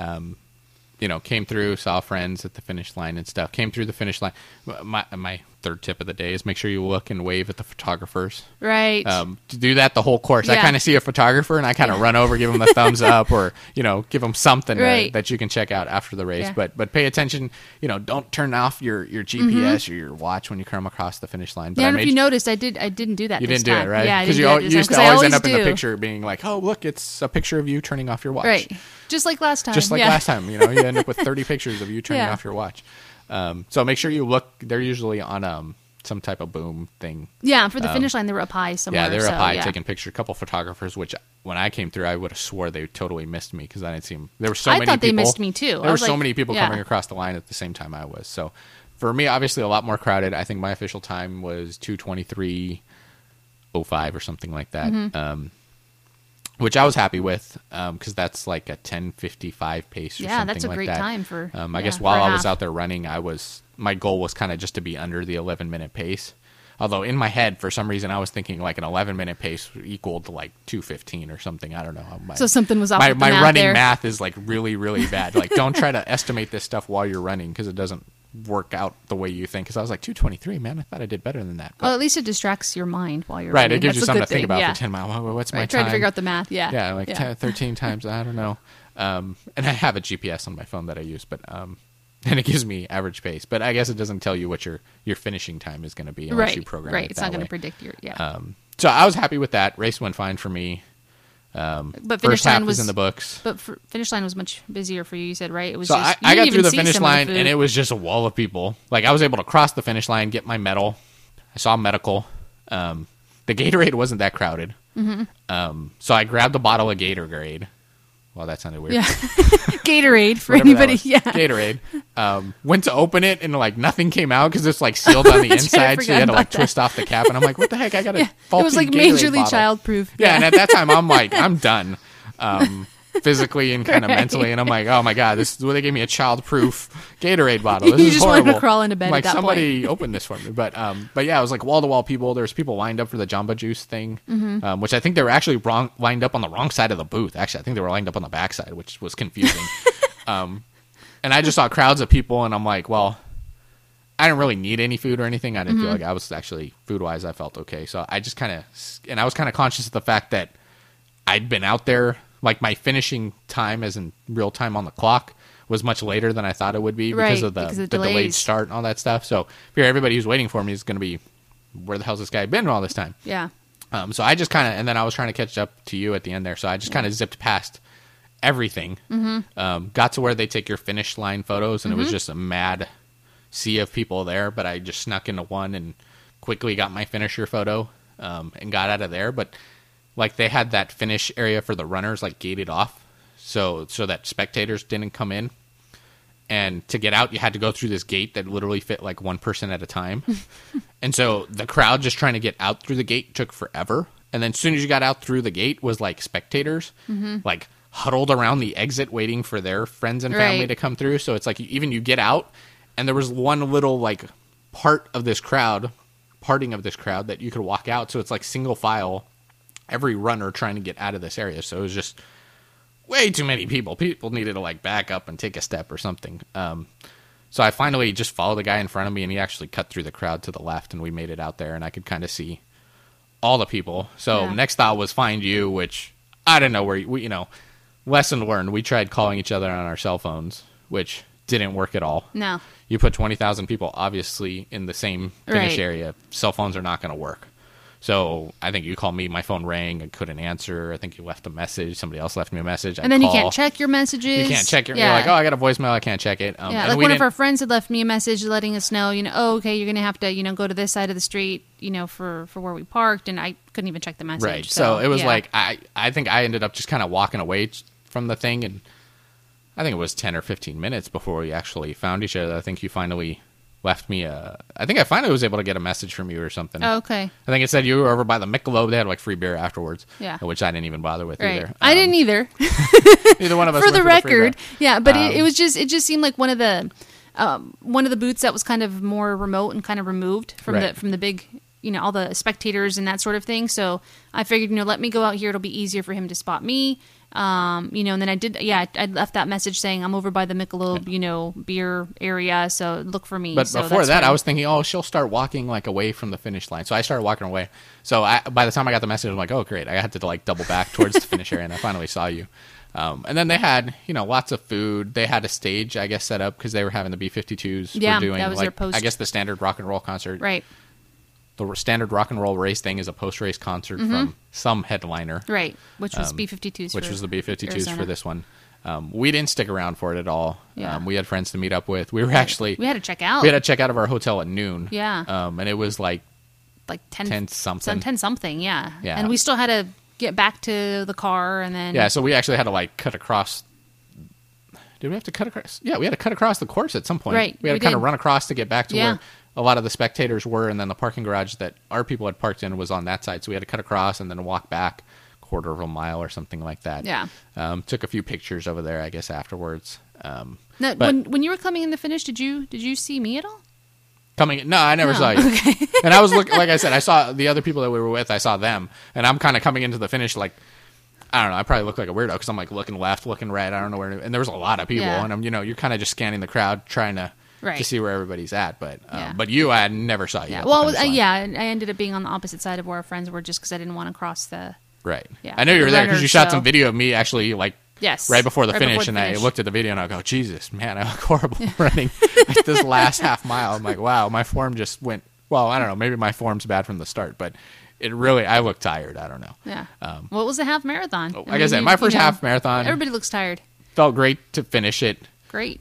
came through, saw friends at the finish line and stuff. Came through the finish line. My third tip of the day is make sure you look and wave at the photographers. Right. To do that the whole course. Yeah. I kind of see a photographer and I kind of run over, give them the thumbs up, or give them something that you can check out after the race. Yeah. But pay attention. Don't turn off your GPS or your watch when you come across the finish line. But I don't know if you noticed, I didn't do that. You didn't do it, right? Yeah, because you used to always end up in the picture being like, oh, look, it's a picture of you turning off your watch. Right. Just like last time. Last time. You end up with 30 pictures of you turning off your watch. So make sure you look. They're usually on some type of boom thing. Yeah, for the finish line, they were up high somewhere. Yeah, they were up high taking pictures. A couple photographers, which when I came through, I would have swore they totally missed me because I didn't see them. There were so many people. I thought they missed me too. There were so many people coming across the line at the same time I was. So for me, obviously a lot more crowded. I think my official time was 2:23:05 or something like that. Mm-hmm. Which I was happy with because that's like a 10:55 pace or something like that. Yeah, that's a great time for. I guess while I was out there running, my goal was kind of just to be under the 11-minute pace. Although in my head, for some reason, I was thinking like an 11-minute pace equaled to like 2:15 or something. I don't know. So something was off. My running math is like really, really bad. Like, don't try to estimate this stuff while you're running because it doesn't work out the way you think. Because I was like 2:23, man. I thought I did better than that. Well, at least it distracts your mind while you're right. running. It gives That's you something to think thing. about for 10 miles. What's my Trying time? to figure out the math. Yeah. Yeah, like 10, 13 times. I don't know. And I have a GPS on my phone that I use, but and it gives me average pace. But I guess it doesn't tell you what your finishing time is going to be unless you program it. Right. It's not going way. to predict your So I was happy with that. Race went fine for me. But First half was in the books. But finish line was much busier for you. You said, right? It was. So just, I got through the finish line, and it was just a wall of people. Like, I was able to cross the finish line, get my medal. I saw medical. The Gatorade wasn't that crowded. Mm-hmm. So I grabbed a bottle of Gatorade. Well, that sounded weird. Yeah. Gatorade for Whatever anybody. Yeah. Gatorade. Went to open it, and like nothing came out because it's like sealed on the inside. So you had to like twist off the cap, and I'm like, what the heck? I got a faulty It was like Gatorade majorly bottle. childproof. Yeah, and at that time, I'm like, I'm done. Physically and kind of mentally, and I'm like, oh my god, this is where they gave me a child-proof Gatorade bottle. This You is just horrible. wanted to crawl into bed Like, at that somebody opened this for me, but yeah, it was like wall-to-wall people. There's people lined up for the Jamba Juice thing, which I think they were actually lined up on the wrong side of the booth. Actually, I think they were lined up on the back side, which was confusing. And I just saw crowds of people, and I'm like, well, I didn't really need any food or anything. I didn't feel like I was actually food-wise. I felt okay, so I just kind of, and I was kind of conscious of the fact that I'd been out there. Like, my finishing time, as in real time on the clock, was much later than I thought it would be because of the delayed start and all that stuff. So, everybody who's waiting for me is going to be, where the hell's this guy been all this time? Yeah. So I just kind of, and then I was trying to catch up to you at the end there, so I just kind of zipped past everything. Got to where they take your finish line photos, and it was just a mad sea of people there, but I just snuck into one and quickly got my finisher photo and got out of there. But like, they had that finish area for the runners like gated off, so that spectators didn't come in. And to get out, you had to go through this gate that literally fit like one person at a time. And so the crowd just trying to get out through the gate took forever. And then as soon as you got out through the gate was like spectators, like huddled around the exit waiting for their friends and family to come through. So it's like even you get out, and there was one little like parting of this crowd that you could walk out. So it's like single file, every runner trying to get out of this area. So it was just way too many people. People needed to like back up and take a step or something. So I finally just followed the guy in front of me, and he actually cut through the crowd to the left, and we made it out there, and I could kind of see all the people. So next thought was find you, which I don't know where we, lesson learned. We tried calling each other on our cell phones, which didn't work at all. No. You put 20,000 people obviously in the same finish area. Cell phones are not going to work. So I think you called me, my phone rang, I couldn't answer. I think you left a message. Somebody else left me a message. And then you can't check your messages. You can't check your, you're like, oh, I got a voicemail, I can't check it. Like one of our friends had left me a message letting us know, oh, okay, you're going to have to, go to this side of the street, for where we parked, and I couldn't even check the message. Right. So it was like, I think I ended up just kind of walking away from the thing, and I think it was 10 or 15 minutes before we actually found each other. I think you finally left me I think I finally was able to get a message from you or something. Oh, okay. I think it said you were over by the Michelob. They had like free beer afterwards. Yeah. Which I didn't even bother with either. I didn't either. Neither one of us for the record. Yeah, but it just seemed like one of the booths that was kind of more remote and kind of removed from the big, all the spectators and that sort of thing. So I figured, let me go out here. It'll be easier for him to spot me. And then I left that message saying I'm over by the Michelob, beer area, so look for me. But before that, I was thinking, oh, she'll start walking like away from the finish line. So I started walking away. So by the time I got the message, I'm like, oh, great. I had to like double back towards the finish area, and I finally saw you. And then they had, lots of food. They had a stage, I guess, set up because they were having the B-52s. Yeah, were doing, that was their post. I guess the standard rock and roll concert. Right. The standard rock and roll race thing is a post-race concert from some headliner. Right, which was B-52s. Which was the B-52s Arizona. for this one. We didn't stick around for it at all. Yeah. We had friends to meet up with. We had to check out. We had to check out of our hotel at noon. Yeah. And it was like 10 something. 10 something, yeah. Yeah. And we still had to get back to the car and then... Yeah, so we actually had to cut across... Did we have to cut across? Yeah, we had to cut across the course at some point. Right. We had to kind of run across to get back to where a lot of the spectators were, and then the parking garage that our people had parked in was on that side. So we had to cut across and then walk back a quarter of a mile or something like that. Yeah. Took a few pictures over there, I guess, afterwards. Now, when you were coming in the finish, did you see me at all? No, I never saw you. Okay. And I was looking, like I said, I saw the other people that we were with, I saw them, and I'm kind of coming into the finish like, I don't know, I probably look like a weirdo because I'm like looking left, looking right, I don't know where, and there was a lot of people, and I'm, you're kind of just scanning the crowd, trying to Right. to see where everybody's at. But Yeah. but you, I never saw you. Yeah. at the Well, finish line. yeah, I ended up being on the opposite side of where our friends were just because I didn't want to cross the. Right. Yeah. I know you were The there because runner, you shot so- some video of me actually like Yes. right before the Right finish, before the and I finish. looked at the video and I go, Jesus, man, I look horrible running like this last half mile. I'm like, wow, my form just went. Well, I don't know. Maybe my form's bad from the start, but it really, I look tired. I don't know. Yeah. What was the half marathon? Like I said, my first half marathon Everybody looks tired. felt great to finish it. Great.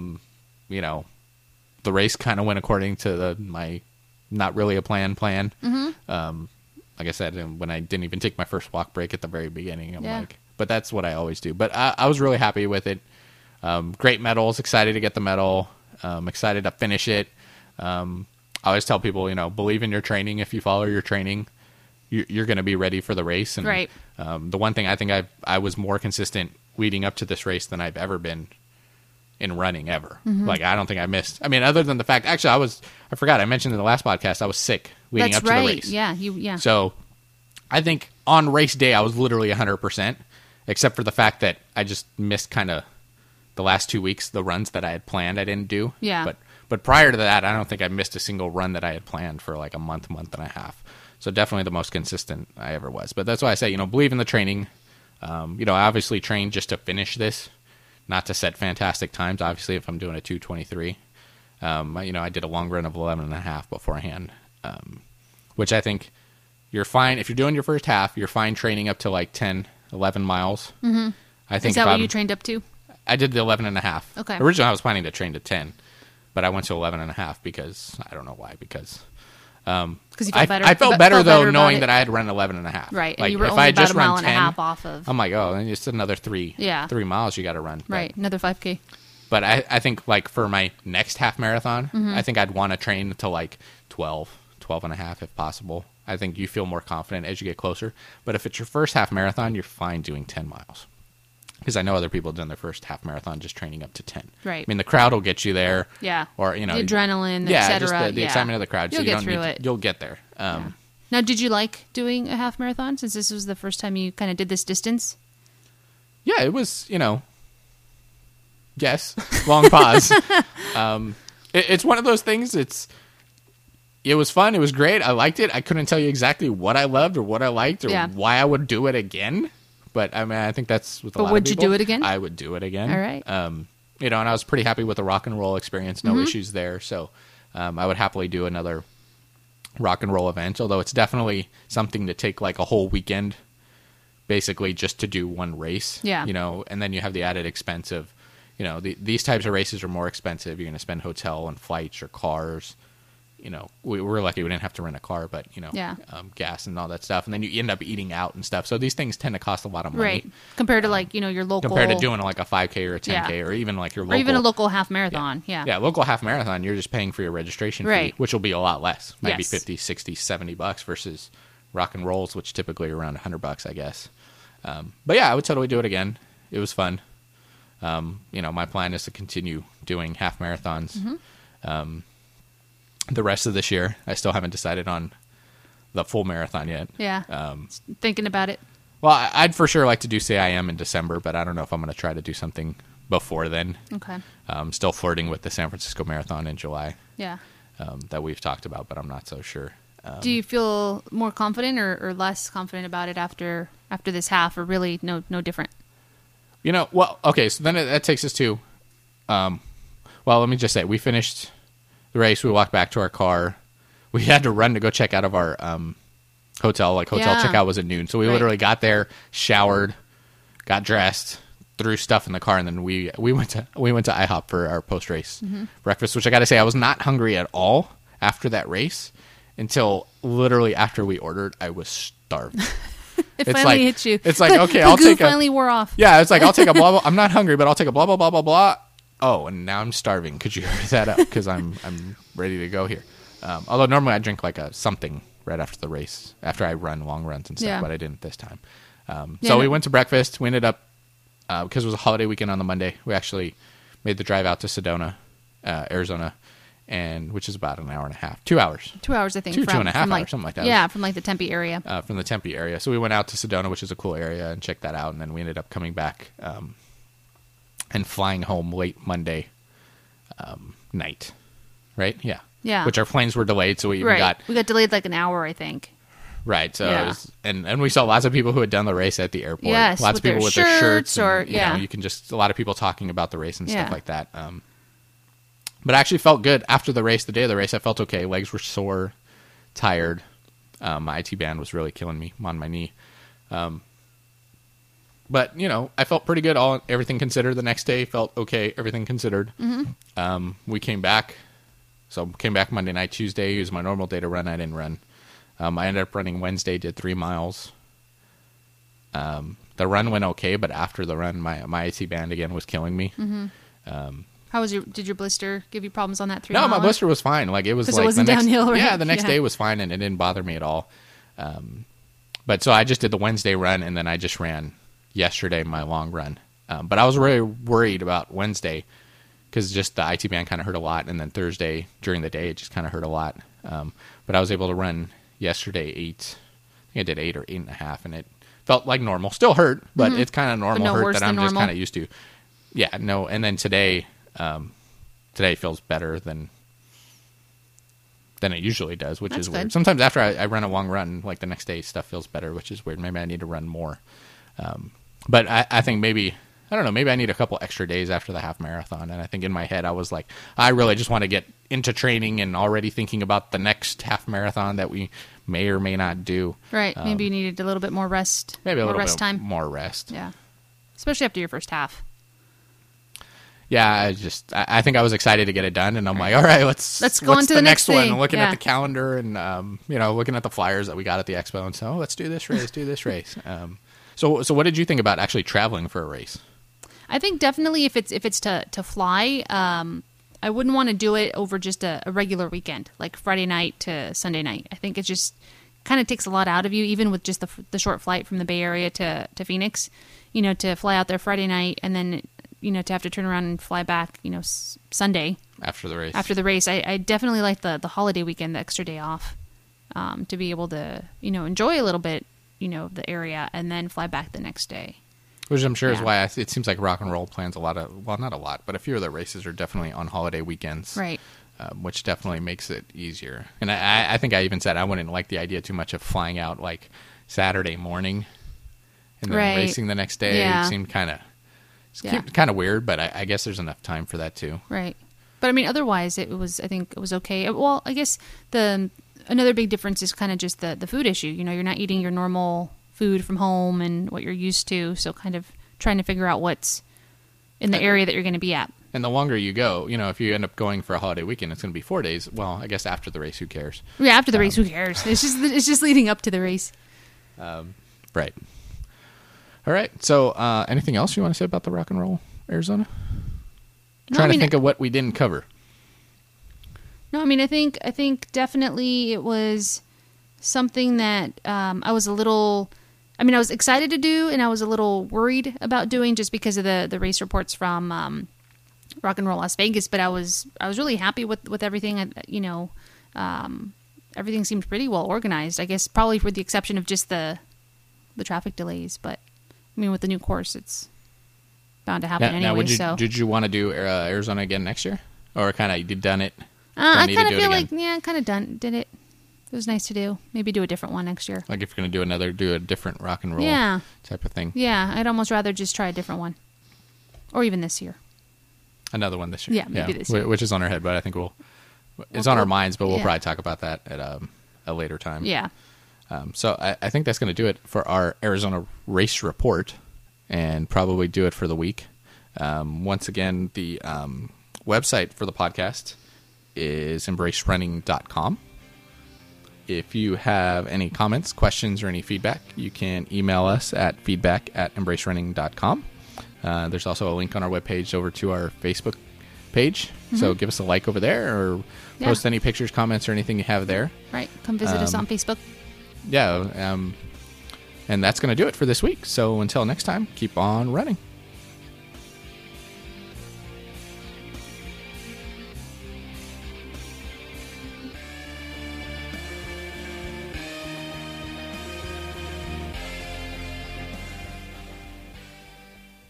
You know, the race kind of went according to my not really a plan. Mm-hmm. Like I said, and when I didn't even take my first walk break at the very beginning, I'm Yeah. like, but that's what I always do. But I was really happy with it. Great medals, excited to get the medal, excited to finish it. I always tell people, you know, believe in your training. If you follow your training, you're going to be ready for the race. And Right. the one thing I think I was more consistent leading up to this race than I've ever been in running ever. Mm-hmm. Like, I don't think I missed. I mean, other than the fact, actually, I forgot, I mentioned in the last podcast, I was sick leading That's up to right. the race. Yeah. Yeah. So I think on race day, I was literally 100%, except for the fact that I just missed kind of the last 2 weeks, the runs that I had planned I didn't do. Yeah. But prior to that, I don't think I missed a single run that I had planned for like a month and a half. So definitely the most consistent I ever was. But that's why I say, you know, believe in the training. You know, I obviously trained just to finish this, not to set fantastic times. Obviously, if I'm doing a 2:23, you know, I did a long run of 11.5 beforehand, which I think you're fine. If you're doing your first half, you're fine training up to like 10, 11 miles. Mm-hmm. I think Is that what you trained up to? I did the 11.5. Okay. Originally, I was planning to train to 10, but I went to 11.5 because I don't know why. Because Because you felt better. I felt better though about knowing it. that I had run 11.5. Right. And Like you were if only I had about just a mile run and 10, a half off of. I'm like, oh, then it's another 3 miles you got to run. But- Right. Another 5K. But I think like for my next half marathon, Mm-hmm. I think I'd want to train to like 12 and a half if possible. I think you feel more confident as you get closer. But if it's your first half marathon, you're fine doing 10 miles. Because I know other people have done their first half marathon just training up to 10. Right. I mean, the crowd will get you there. Yeah. Or, you know. The adrenaline, yeah, et just cetera. the excitement of the crowd. You'll so you get don't through need it. You'll get there. Now, did you like doing a half marathon since this was the first time you kind of did this distance? Yeah, it was, you know, yes, long pause. It's one of those things. It was fun. It was great. I liked it. I couldn't tell you exactly what I loved or what I liked or Yeah. why I would do it again. But I mean, I think that's with a But lot would of you people. do it again? I would do it again. All right. You know, and I was pretty happy with the rock and roll experience. Mm-hmm. No issues there. So I would happily do another rock and roll event. Although it's definitely something to take like a whole weekend, basically just to do one race. Yeah. You know, and then you have the added expense of, you know, these types of races are more expensive. You're going to spend hotel and flights or cars. You know, we were lucky we didn't have to rent a car, but, you know, Yeah. gas and all that stuff. And then you end up eating out and stuff. So these things tend to cost a lot of money. Right. Compared to like, your local. Compared to doing like a 5K or a 10K Yeah. or even like your Or local. even a local half marathon. Yeah. Yeah, local half marathon, you're just paying for your registration fee, Right. which will be a lot less. Might be Yes. 50, 60, 70 bucks versus rock and rolls, which typically are around 100 bucks, I guess. But yeah, I would totally do it again. It was fun. You know, my plan is to continue doing half marathons. Mm-hmm. The rest of this year, I still haven't decided on the full marathon yet. Yeah. Thinking about it. Well, I'd for sure like to do CIM in December, but I don't know if I'm going to try to do something before then. Okay. Still flirting with the San Francisco Marathon in July. Yeah. That we've talked about, but I'm not so sure. Do you feel more confident or less confident about it after this half, or really no different? You know, well, okay, so then that takes us to, well, let me just say, we finished the race. We walked back to our car. We had to run to go check out of our hotel. Like, hotel Yeah. checkout was at noon. So we Right. literally got there, showered, got dressed, threw stuff in the car, and then we went to IHOP for our post-race breakfast, which I got to say, I was not hungry at all after that race until literally after we ordered. I was starved. It It's finally like- hit you. it's like, okay, the I'll goo take a- finally wore off. Yeah, it's like, I'll take a blah, blah. I'm not hungry, but I'll take a blah, blah, blah, blah, blah. Oh, and now I'm starving. Could you hurry that up? Because I'm ready to go here. Although normally I drink like a something right after the race, after I run long runs and stuff, Yeah. but I didn't this time. Yeah, So we no- went to breakfast. We ended up, because it was a holiday weekend on the Monday, we actually made the drive out to Sedona, Arizona, and which is about an hour and a half, 2 hours 2 hours, I think. Two from, and a half from hours, something like that. Yeah, from like the Tempe area. from the Tempe area. So we went out to Sedona, which is a cool area, and checked that out. And then we ended up coming back and flying home late Monday. night, right? Yeah. Yeah. Which our planes were delayed, so we even got... We got delayed like an hour, I think. Right, so it was, and we saw lots of people who had done the race at the airport. Yes, lots of people with their shirts, or and, you know, you can just, a lot of people talking about the race and stuff like that. But I actually felt good after the race. The day of the race, I felt okay. Legs were sore, tired. My IT band was really killing me on my knee. But, you know, I felt pretty good, everything considered. The next day felt okay, everything considered. Mm-hmm. We came back. So came back Monday night, Tuesday. It was my normal day to run. I didn't run. I ended up running Wednesday, did 3 miles. The run went okay, but after the run, my IT band again was killing me. Mm-hmm. How was did your blister give you problems on that 3 No, mile? my blister was fine. Like it was like it wasn't the next, downhill, right? Yeah, the next day was fine and it didn't bother me at all. But so I just did the Wednesday run and then I just ran yesterday my long run. But I was really worried about Wednesday because just the IT band kind of hurt a lot, and then Thursday during the day it just kind of hurt a lot. But I was able to run yesterday 8. I think I did 8 or 8.5, and it felt like normal. Still hurt, but it's kind of normal hurt that I'm just kind of used to. Yeah, no. And then today feels better than it usually does, which is weird. Good. Sometimes after I run a long run, like the next day, stuff feels better, which is weird. Maybe I need to run more. But I think maybe, I don't know, maybe I need a couple extra days after the half marathon. And I think in my head, I was like, I really just want to get into training and already thinking about the next half marathon that we may or may not do. Right. Maybe you needed a little bit more rest. Maybe a little rest bit time. more rest. Yeah. Especially after your first half. Yeah, I think I was excited to get it done, and I'm like, all right, let's go on to the next one. thing. Looking at the calendar and looking at the flyers that we got at the expo, and so let's do this race. So what did you think about actually traveling for a race? I think definitely if it's to fly, I wouldn't want to do it over just a regular weekend, like Friday night to Sunday night. I think it just kind of takes a lot out of you, even with just the short flight from the Bay Area to Phoenix. You know, to fly out there Friday night and then, you know, to have to turn around and fly back, you know, Sunday. After the race. I definitely like the holiday weekend, the extra day off, to be able to, you know, enjoy a little bit, you know, the area and then fly back the next day. Which I'm sure is why it seems like Rock and Roll plans a lot of, well, not a lot, but a few of their races are definitely on holiday weekends. Right. Which definitely makes it easier. And I think I even said I wouldn't like the idea too much of flying out like Saturday morning and then racing the next day. Yeah. It seemed kind of weird, but I guess there's enough time for that too. Right. But I mean, otherwise I think it was okay. Well, I guess another big difference is kind of just the food issue. You know, you're not eating your normal food from home and what you're used to. So kind of trying to figure out what's in the area that you're going to be at. And the longer you go, you know, if you end up going for a holiday weekend, it's going to be 4 days. Well, I guess after the race, who cares? Yeah, after the race, who cares? It's just leading up to the race. Right. All right. So, anything else you want to say about the Rock and Roll Arizona? Trying to think of what we didn't cover. No, I mean, I think definitely it was something that I was excited to do, and I was a little worried about doing just because of the race reports from Rock and Roll Las Vegas. But I was really happy with everything. You know, everything seemed pretty well organized. I guess probably with the exception of just the traffic delays. But I mean, with the new course, it's bound to happen anyway. Did you want to do Arizona again next year, or kind of you've done it? I kind of feel like kind of did it. It was nice to do. Maybe do a different one next year. Like if you're going to do a different rock and roll type of thing. Yeah, I'd almost rather just try a different one. Or even this year. Another one this year. Yeah, maybe this year. Which is on our head, but I think it's on our minds, but we'll probably talk about that at a later time. Yeah. So I think that's going to do it for our Arizona race report and probably do it for the week. Once again, the website for the podcast is embracerunning.com. If you have any comments, questions, or any feedback, you can email us at feedback@embracerunning.com. There's also a link on our webpage over to our Facebook page. Mm-hmm. So give us a like over there or post any pictures, comments, or anything you have there. Right. Come visit us on Facebook. Yeah. And that's going to do it for this week. So until next time, keep on running.